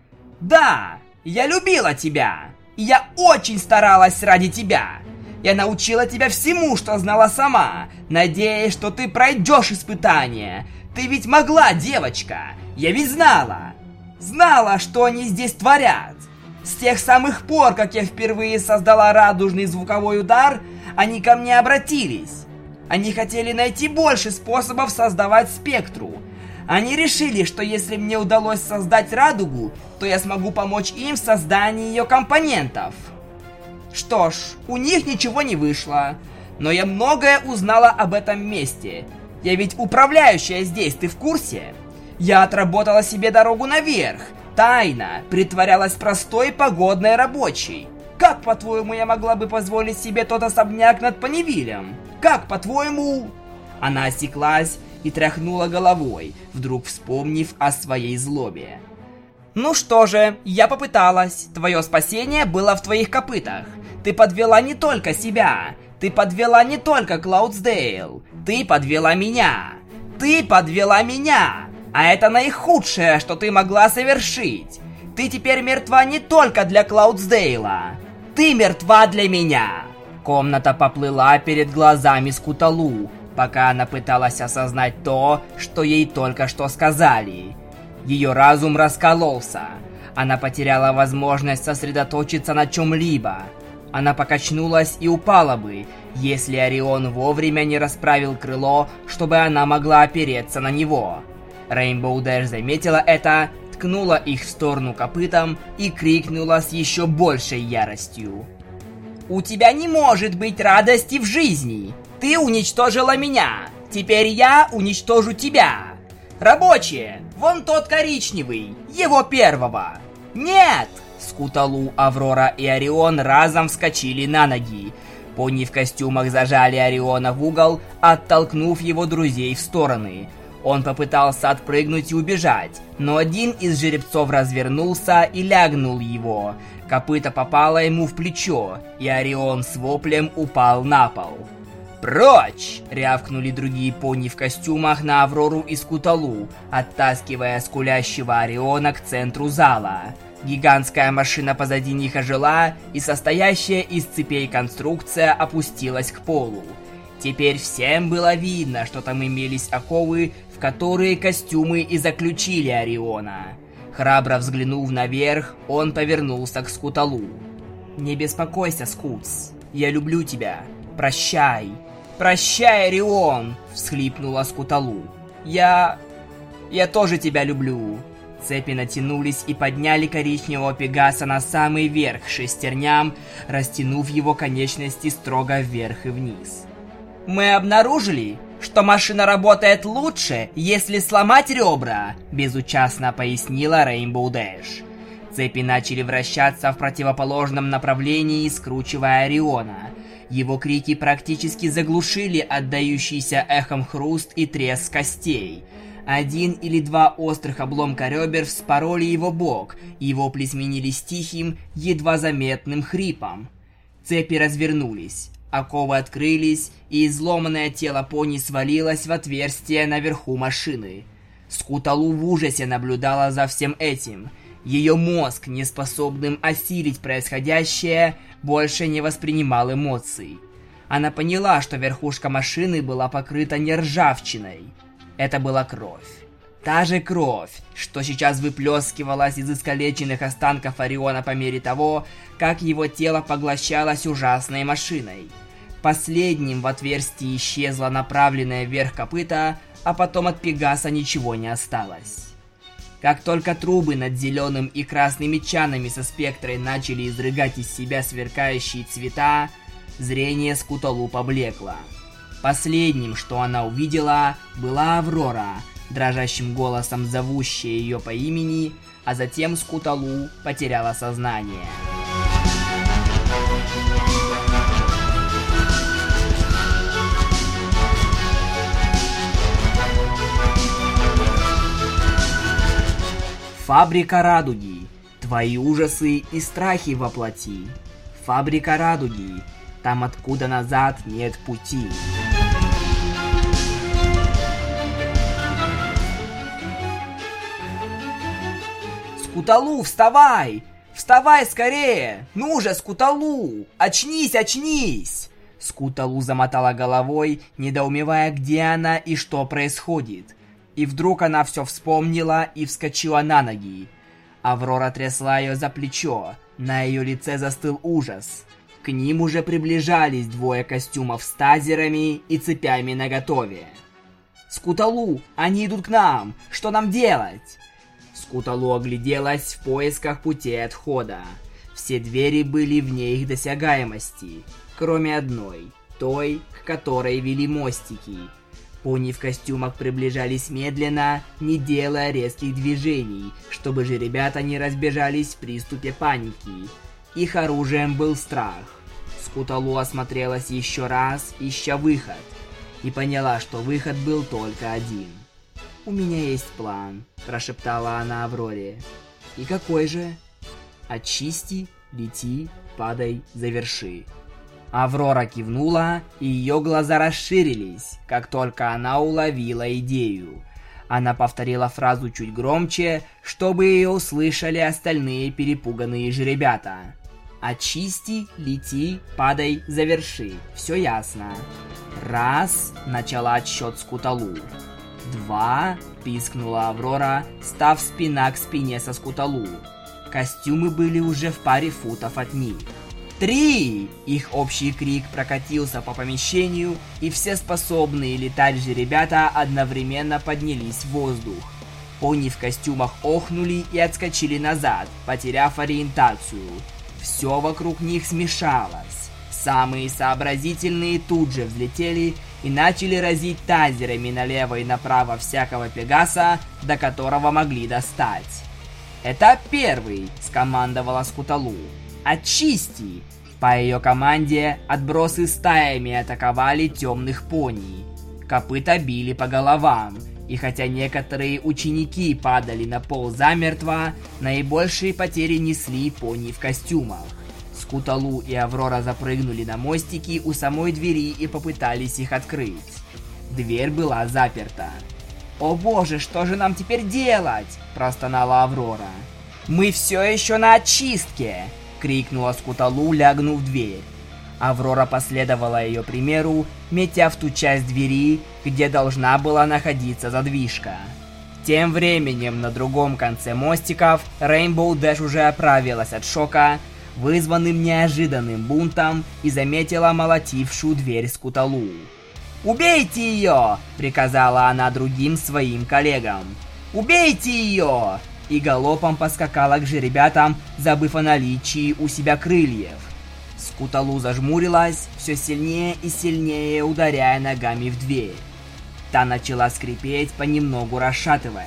«Да, я любила тебя! И я очень старалась ради тебя! Я научила тебя всему, что знала сама, надеясь, что ты пройдешь испытание! Ты ведь могла, девочка! Я ведь знала! Знала, что они здесь творят! С тех самых пор, как я впервые создала радужный звуковой удар, они ко мне обратились! Они хотели найти больше способов создавать спектру. Они решили, что если мне удалось создать радугу, то я смогу помочь им в создании ее компонентов. Что ж, у них ничего не вышло. Но я многое узнала об этом месте. Я ведь управляющая здесь, ты в курсе? Я отработала себе дорогу наверх. Тайно притворялась простой погодной рабочей. Как, по-твоему, я могла бы позволить себе тот особняк над Понивилем? Как, по-твоему...» Она осеклась и тряхнула головой, вдруг вспомнив о своей злобе. «Ну что же, я попыталась. Твое спасение было в твоих копытах. Ты подвела не только себя. Ты подвела не только Клаудсдейл. Ты подвела меня. Ты подвела меня. А это наихудшее, что ты могла совершить. Ты теперь мертва не только для Клаудсдейла. Ты мертва для меня!» Комната поплыла перед глазами Скуталу, пока она пыталась осознать то, что ей только что сказали. Ее разум раскололся. Она потеряла возможность сосредоточиться на чем-либо. Она покачнулась и упала бы, если Орион вовремя не расправил крыло, чтобы она могла опереться на него. Рейнбоу Дэш заметила это, ткнула их в сторону копытом и крикнула с еще большей яростью. «У тебя не может быть радости в жизни! Ты уничтожила меня! Теперь я уничтожу тебя! Рабочие, вон тот коричневый, его первого!» «Нет!» Скуталу, Аврора и Орион разом вскочили на ноги. Пони в костюмах зажали Ориона в угол, оттолкнув его друзей в стороны. Он попытался отпрыгнуть и убежать, но один из жеребцов развернулся и лягнул его. Копыто попало ему в плечо, и Орион с воплем упал на пол. «Прочь!» — рявкнули другие пони в костюмах на Аврору и Скуталу, оттаскивая скулящего Ориона к центру зала. Гигантская машина позади них ожила, и состоящая из цепей конструкция опустилась к полу. Теперь всем было видно, что там имелись оковы, в которые костюмы и заключили Ориона. Храбро взглянув наверх, он повернулся к Скуталу. «Не беспокойся, Скутс, я люблю тебя. Прощай. Прощай, Орион!» — всхлипнула Скуталу. Я тоже тебя люблю». Цепи натянулись и подняли коричневого Пегаса на самый верх шестерням, растянув его конечности строго вверх и вниз. «Мы обнаружили, что машина работает лучше, если сломать ребра», — безучастно пояснила Рейнбоу Дэш. Цепи начали вращаться в противоположном направлении, скручивая Ориона. Его крики практически заглушили отдающийся эхом хруст и треск костей. 1 или 2 острых обломка ребер вспороли его бок, и вопли сменились тихим, едва заметным хрипом. Цепи развернулись, оковы открылись, и изломанное тело пони свалилось в отверстие наверху машины. Скуталу в ужасе наблюдала за всем этим. Ее мозг, неспособным осилить происходящее, больше не воспринимал эмоций. Она поняла, что верхушка машины была покрыта не ржавчиной. Это была кровь. Та же кровь, что сейчас выплескивалась из искалеченных останков Ориона по мере того, как его тело поглощалось ужасной машиной. Последним в отверстии исчезла направленная вверх копыта, а потом от Пегаса ничего не осталось. Как только трубы над зеленым и красными чанами со спектрой начали изрыгать из себя сверкающие цвета, зрение Скуталу поблекло. Последним, что она увидела, была Аврора, дрожащим голосом зовущая ее по имени, а затем Скуталу потеряла сознание. Фабрика радуги. Твои ужасы и страхи воплоти. Фабрика радуги. Там, откуда назад нет пути. Скуталу, вставай! Вставай скорее! Ну же, Скуталу! Очнись, очнись! Скуталу замотала головой, недоумевая, где она и что происходит. И вдруг она все вспомнила и вскочила на ноги. Аврора трясла ее за плечо, на ее лице застыл ужас. К ним уже приближались 2 костюмов с тазерами и цепями наготове. «Скуталу, они идут к нам! Что нам делать?» Скуталу огляделась в поисках путей отхода. Все двери были вне их досягаемости, кроме одной, той, к которой вели мостики. Пони в костюмах приближались медленно, не делая резких движений, чтобы же ребята не разбежались в приступе паники. Их оружием был страх. Скуталу осмотрелась еще раз, ища выход, и поняла, что выход был только один. «У меня есть план», – прошептала она Авроре. «И какой же?» «Очисти, лети, падай, заверши». Аврора кивнула, и ее глаза расширились, как только она уловила идею. Она повторила фразу чуть громче, чтобы ее услышали остальные перепуганные жеребята. «Очисти, лети, падай, заверши». Все ясно. 1, начала отсчет Скуталу. 2, пискнула Аврора, став спина к спине со Скуталу. Костюмы были уже в паре футов от них. 3! Их общий крик прокатился по помещению, и все способные летать жеребята одновременно поднялись в воздух. Пони в костюмах охнули и отскочили назад, потеряв ориентацию. Все вокруг них смешалось. Самые сообразительные тут же взлетели и начали разить тазерами налево и направо всякого Пегаса, до которого могли достать. «Этап 1!» – скомандовала Скуталу. «Очисти!» По ее команде отбросы стаями атаковали темных пони. Копыта били по головам, и хотя некоторые ученики падали на пол замертво, наибольшие потери несли пони в костюмах. Скуталу и Аврора запрыгнули на мостики у самой двери и попытались их открыть. Дверь была заперта. «О боже, что же нам теперь делать?» – простонала Аврора. «Мы все еще на очистке!» — крикнула Скуталу, лягнув в дверь. Аврора последовала ее примеру, метя в ту часть двери, где должна была находиться задвижка. Тем временем на другом конце мостиков Rainbow Dash уже оправилась от шока, вызванным неожиданным бунтом, и заметила молотившую дверь Скуталу. «Убейте ее!» – приказала она другим своим коллегам. «Убейте ее!» И галопом поскакала к жеребятам, забыв о наличии у себя крыльев. Скуталу зажмурилась, все сильнее и сильнее ударяя ногами в дверь. Та начала скрипеть, понемногу расшатываясь.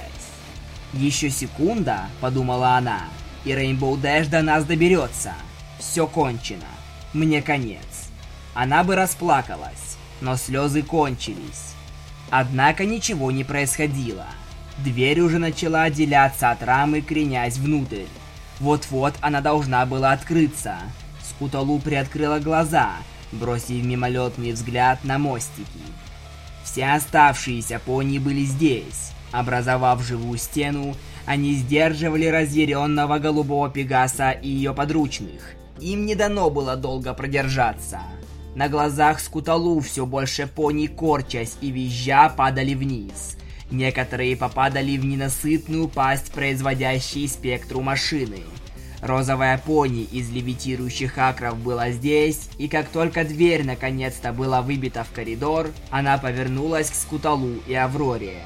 «Еще секунда», — подумала она, — «и Rainbow Dash до нас доберется. Все кончено. Мне конец». Она бы расплакалась, но слезы кончились. Однако ничего не происходило. Дверь уже начала отделяться от рамы, кренясь внутрь. Вот-вот она должна была открыться. Скуталу приоткрыла глаза, бросив мимолетный взгляд на мостики. Все оставшиеся пони были здесь. Образовав живую стену, они сдерживали разъяренного голубого Пегаса и ее подручных. Им не дано было долго продержаться. На глазах Скуталу все больше пони, корчась и визжа, падали вниз. Некоторые попадали в ненасытную пасть, производящей спектру машины. Розовая пони из левитирующих акров была здесь, и как только дверь наконец-то была выбита в коридор, она повернулась к Скуталу и Авроре.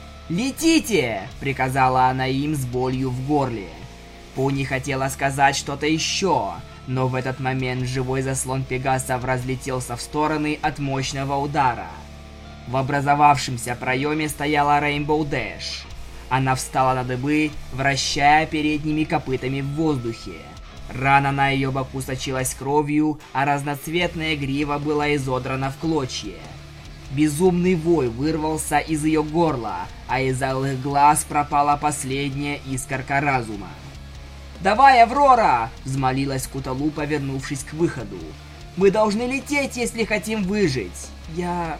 «Летите!» – приказала она им с болью в горле. Пони хотела сказать что-то еще, но в этот момент живой заслон Пегасов разлетелся в стороны от мощного удара. В образовавшемся проеме стояла Rainbow Dash. Она встала на дыбы, вращая передними копытами в воздухе. Рана на ее боку сочилась кровью, а разноцветная грива была изодрана в клочья. Безумный вой вырвался из ее горла, а из алых глаз пропала последняя искорка разума. «Давай, Аврора!» – взмолилась Скуталу, повернувшись к выходу. «Мы должны лететь, если хотим выжить. Я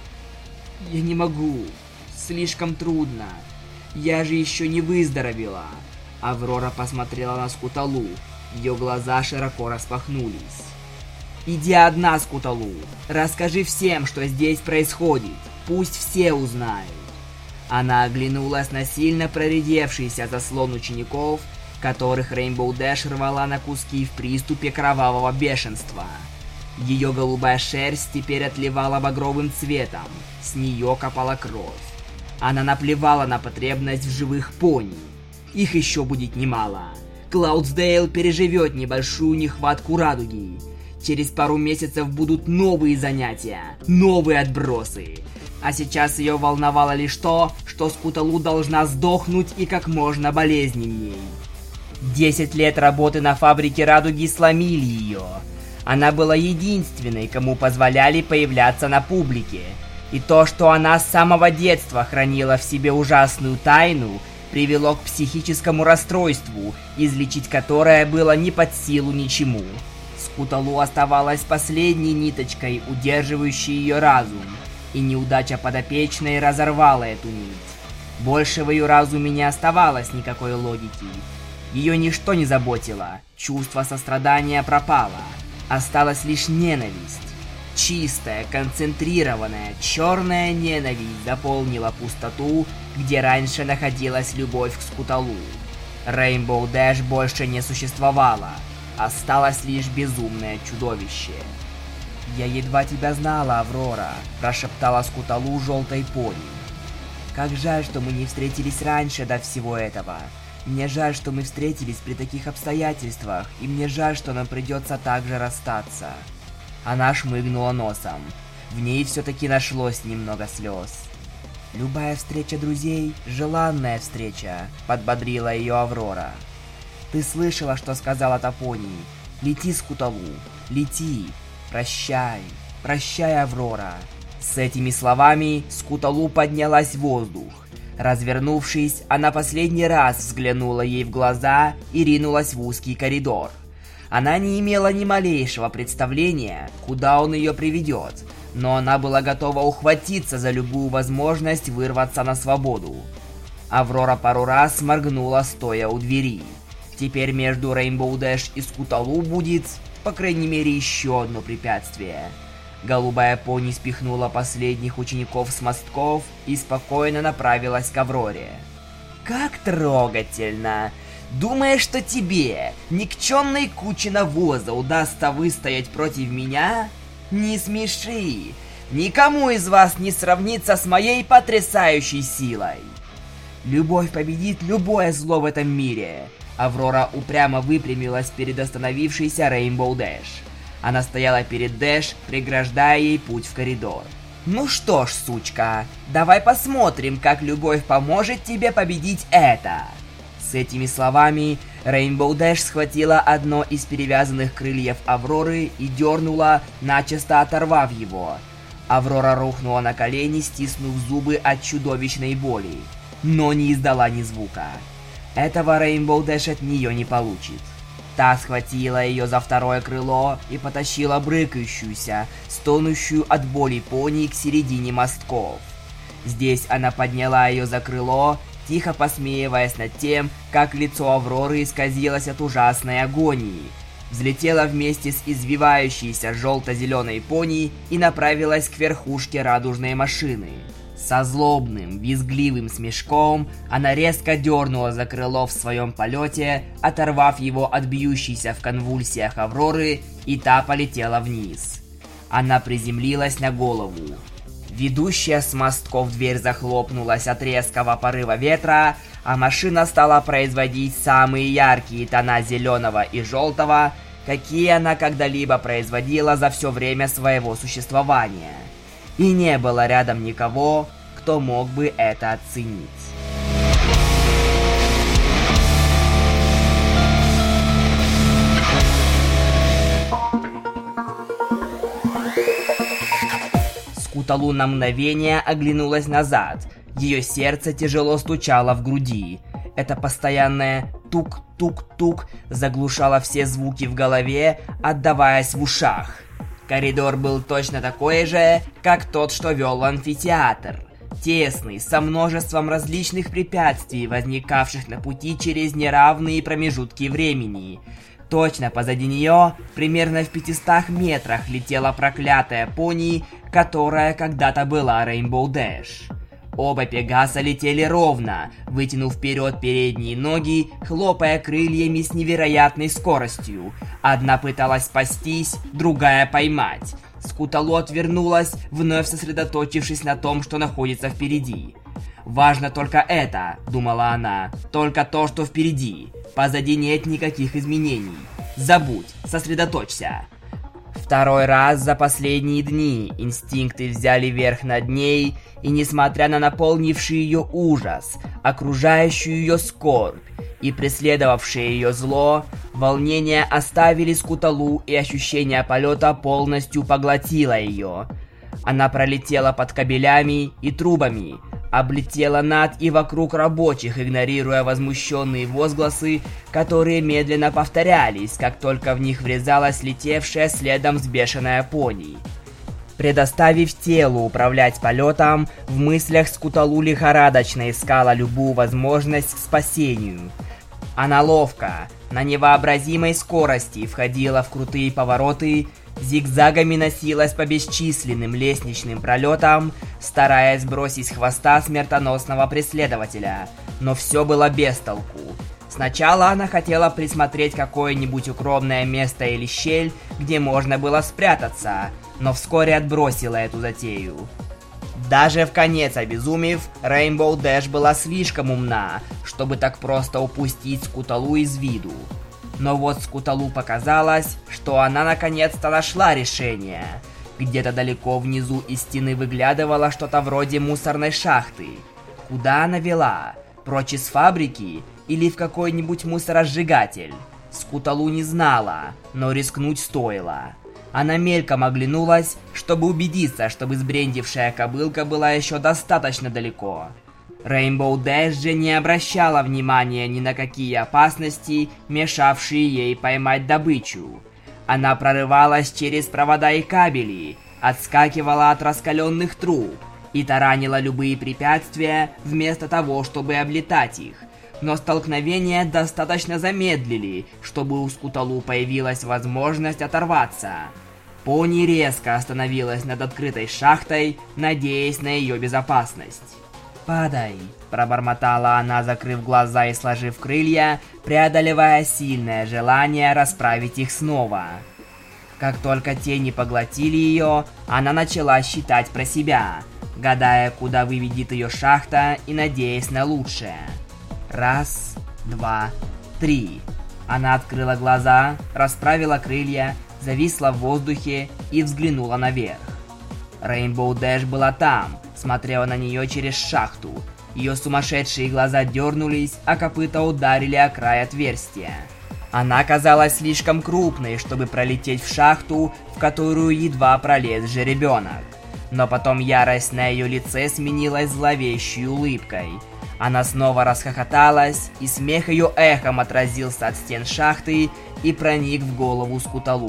не могу. Слишком трудно. Я же еще не выздоровела». Аврора посмотрела на Скуталу. Ее глаза широко распахнулись. «Иди одна, Скуталу. Расскажи всем, что здесь происходит. Пусть все узнают». Она оглянулась на сильно проредевшийся заслон учеников, которых Rainbow Dash рвала на куски в приступе кровавого бешенства. Ее голубая шерсть теперь отливала багровым цветом, с нее капала кровь. Она наплевала на потребность в живых пони. Их еще будет немало. Клаудсдейл переживет небольшую нехватку радуги. Через пару месяцев будут новые занятия, новые отбросы. А сейчас ее волновало лишь то, что Скуталу должна сдохнуть и как можно болезненней. 10 лет работы на фабрике радуги сломили ее. Она была единственной, кому позволяли появляться на публике. И то, что она с самого детства хранила в себе ужасную тайну, привело к психическому расстройству, излечить которое было не под силу ничему. Скуталу оставалась последней ниточкой, удерживающей ее разум, и неудача подопечной разорвала эту нить. Больше в ее разуме не оставалось никакой логики. Ее ничто не заботило, чувство сострадания пропало. Осталась лишь ненависть. Чистая, концентрированная, черная ненависть заполнила пустоту, где раньше находилась любовь к Скуталу. Rainbow Dash больше не существовало. Осталось лишь безумное чудовище. «Я едва тебя знала, Аврора», – прошептала Скуталу желтой пони. «Как жаль, что мы не встретились раньше до всего этого. Мне жаль, что мы встретились при таких обстоятельствах, и мне жаль, что нам придется так же расстаться». Она шмыгнула носом. В ней все-таки нашлось немного слез. «Любая встреча друзей – желанная встреча», – подбодрила ее Аврора. «Ты слышала, что сказала Топони? Лети, Скуталу, лети. Прощай, прощай, Аврора». С этими словами Скуталу поднялась в воздух. Развернувшись, она последний раз взглянула ей в глаза и ринулась в узкий коридор. Она не имела ни малейшего представления, куда он ее приведет, но она была готова ухватиться за любую возможность вырваться на свободу. Аврора пару раз моргнула, стоя у двери. Теперь между Rainbow Dash и Скуталу будет по крайней мере, еще одно препятствие. Голубая пони спихнула последних учеников с мостков и спокойно направилась к Авроре. «Как трогательно! Думаешь, что тебе, никчемной куче навоза, удастся выстоять против меня? Не смеши! Никому из вас не сравнится с моей потрясающей силой! Любовь победит любое зло в этом мире!» Аврора упрямо выпрямилась перед остановившейся Рейнбоу Дэш. Она стояла перед Дэш, преграждая ей путь в коридор. «Ну что ж, сучка, давай посмотрим, как любовь поможет тебе победить это!» С этими словами Рейнбоу Дэш схватила одно из перевязанных крыльев Авроры и дернула, начисто оторвав его. Аврора рухнула на колени, стиснув зубы от чудовищной боли, но не издала ни звука. Этого Рейнбоу Дэш от нее не получит. Та схватила ее за второе крыло и потащила брыкающуюся, стонущую от боли пони к середине мостков. Здесь она подняла ее за крыло, тихо посмеиваясь над тем, как лицо Авроры исказилось от ужасной агонии. Взлетела вместе с извивающейся желто-зеленой пони и направилась к верхушке радужной машины. Со злобным, визгливым смешком она резко дернула за крыло в своем полете, оторвав его от бьющейся в конвульсиях Авроры, и та полетела вниз. Она приземлилась на голову. Ведущая с мостков дверь захлопнулась от резкого порыва ветра, а машина стала производить самые яркие тона зеленого и желтого, какие она когда-либо производила за все время своего существования. И не было рядом никого, кто мог бы это оценить. Скуталу на мгновение оглянулась назад. Ее сердце тяжело стучало в груди. Это постоянное тук-тук-тук заглушало все звуки в голове, отдаваясь в ушах. Коридор был точно такой же, как тот, что вел в амфитеатр. Тесный, со множеством различных препятствий, возникавших на пути через неравные промежутки времени. Точно позади нее, примерно в 500 метрах, летела проклятая пони, которая когда-то была Рейнбоу Дэш. Оба Пегаса летели ровно, вытянув вперед передние ноги, хлопая крыльями с невероятной скоростью. Одна пыталась спастись, другая поймать. Скуталу отвернулась, вновь сосредоточившись на том, что находится впереди. «Важно только это», — думала она, — «только то, что впереди. Позади нет никаких изменений. Забудь, сосредоточься». Второй раз за последние дни инстинкты взяли верх над ней, и несмотря на наполнивший ее ужас, окружающую ее скорбь и преследовавшее ее зло, волнения оставили Скуталу, и ощущение полета полностью поглотило ее. Она пролетела под кабелями и трубами, облетела над и вокруг рабочих, игнорируя возмущенные возгласы, которые медленно повторялись, как только в них врезалась летевшая следом взбешенная пони. Предоставив телу управлять полетом, в мыслях Скуталу лихорадочно искала любую возможность к спасению. Она ловко, на невообразимой скорости входила в крутые повороты, зигзагами носилась по бесчисленным лестничным пролетам, стараясь сбросить с хвоста смертоносного преследователя, но все было без толку. Сначала она хотела присмотреть какое-нибудь укромное место или щель, где можно было спрятаться, но вскоре отбросила эту затею. Даже вконец обезумев, Рейнбоу Дэш была слишком умна, чтобы так просто упустить Скуталу из виду. Но вот Скуталу показалось, что она наконец-то нашла решение. Где-то далеко внизу из стены выглядывало что-то вроде мусорной шахты. Куда она вела? Прочь из фабрики или в какой-нибудь мусоросжигатель? Скуталу не знала, но рискнуть стоило. Она мельком оглянулась, чтобы убедиться, что сбрендившая кобылка была еще достаточно далеко. Рейнбоу Дэш же не обращала внимания ни на какие опасности, мешавшие ей поймать добычу. Она прорывалась через провода и кабели, отскакивала от раскаленных труб и таранила любые препятствия вместо того, чтобы облетать их. но столкновение достаточно замедлили, чтобы у Скуталу появилась возможность оторваться. Пони резко остановилась над открытой шахтой, надеясь на ее безопасность. «Падай», – пробормотала она, закрыв глаза и сложив крылья, преодолевая сильное желание расправить их снова. Как только тени поглотили ее, она начала считать про себя, гадая, куда выведет ее шахта и надеясь на лучшее. 1, 2, 3. Она открыла глаза, расправила крылья, зависла в воздухе и взглянула наверх. Рейнбоу Дэш была там, смотрела на нее через шахту. Ее сумасшедшие глаза дернулись, а копыта ударили о край отверстия. Она казалась слишком крупной, чтобы пролететь в шахту, в которую едва пролез жеребенок. Но потом ярость на ее лице сменилась зловещей улыбкой. Она снова расхохоталась, и смех ее эхом отразился от стен шахты и проник в голову Скуталу.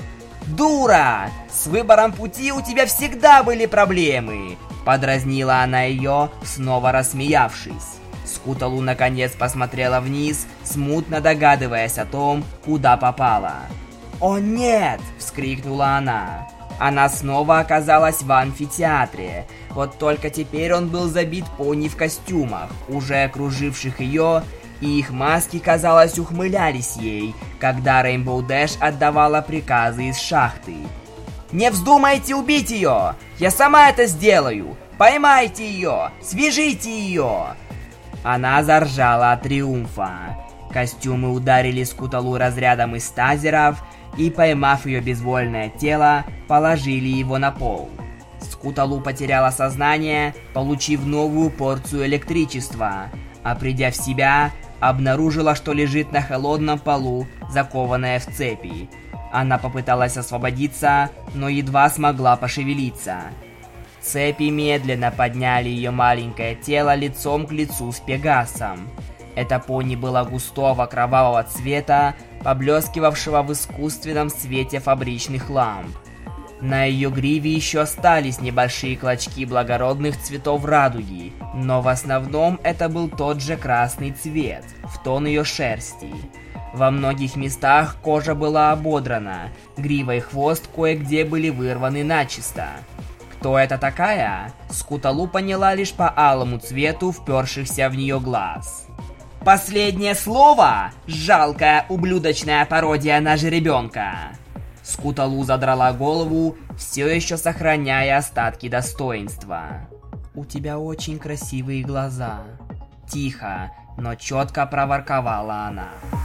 «Дура! С выбором пути у тебя всегда были проблемы!» Подразнила она ее, снова рассмеявшись. Скуталу наконец посмотрела вниз, смутно догадываясь о том, куда попала. «О нет!» – вскрикнула она. Она снова оказалась в амфитеатре. Вот только теперь он был забит пони в костюмах, уже окруживших ее, и их маски, казалось, ухмылялись ей, когда Рейнбоу Дэш отдавала приказы из шахты. «Не вздумайте убить ее! Я сама это сделаю! Поймайте ее! Свяжите ее!» Она заржала от триумфа. Костюмы ударили Скуталу разрядом из тазеров и, поймав ее безвольное тело, положили его на пол. Скуталу потеряла сознание, получив новую порцию электричества, а придя в себя, обнаружила, что лежит на холодном полу, закованная в цепи. Она попыталась освободиться, но едва смогла пошевелиться. Цепи медленно подняли ее маленькое тело лицом к лицу с Пегасом. Эта пони была густого кровавого цвета, поблескивавшего в искусственном свете фабричных ламп. На ее гриве еще остались небольшие клочки благородных цветов радуги, но в основном это был тот же красный цвет, в тон ее шерсти. Во многих местах кожа была ободрана, грива и хвост кое-где были вырваны начисто. Кто это такая? Скуталу поняла лишь по алому цвету впершихся в нее глаз. «Последнее слово? Жалкая ублюдочная пародия на жеребенка!» Скуталу задрала голову, все еще сохраняя остатки достоинства. «У тебя очень красивые глаза», — тихо, но четко проворковала она.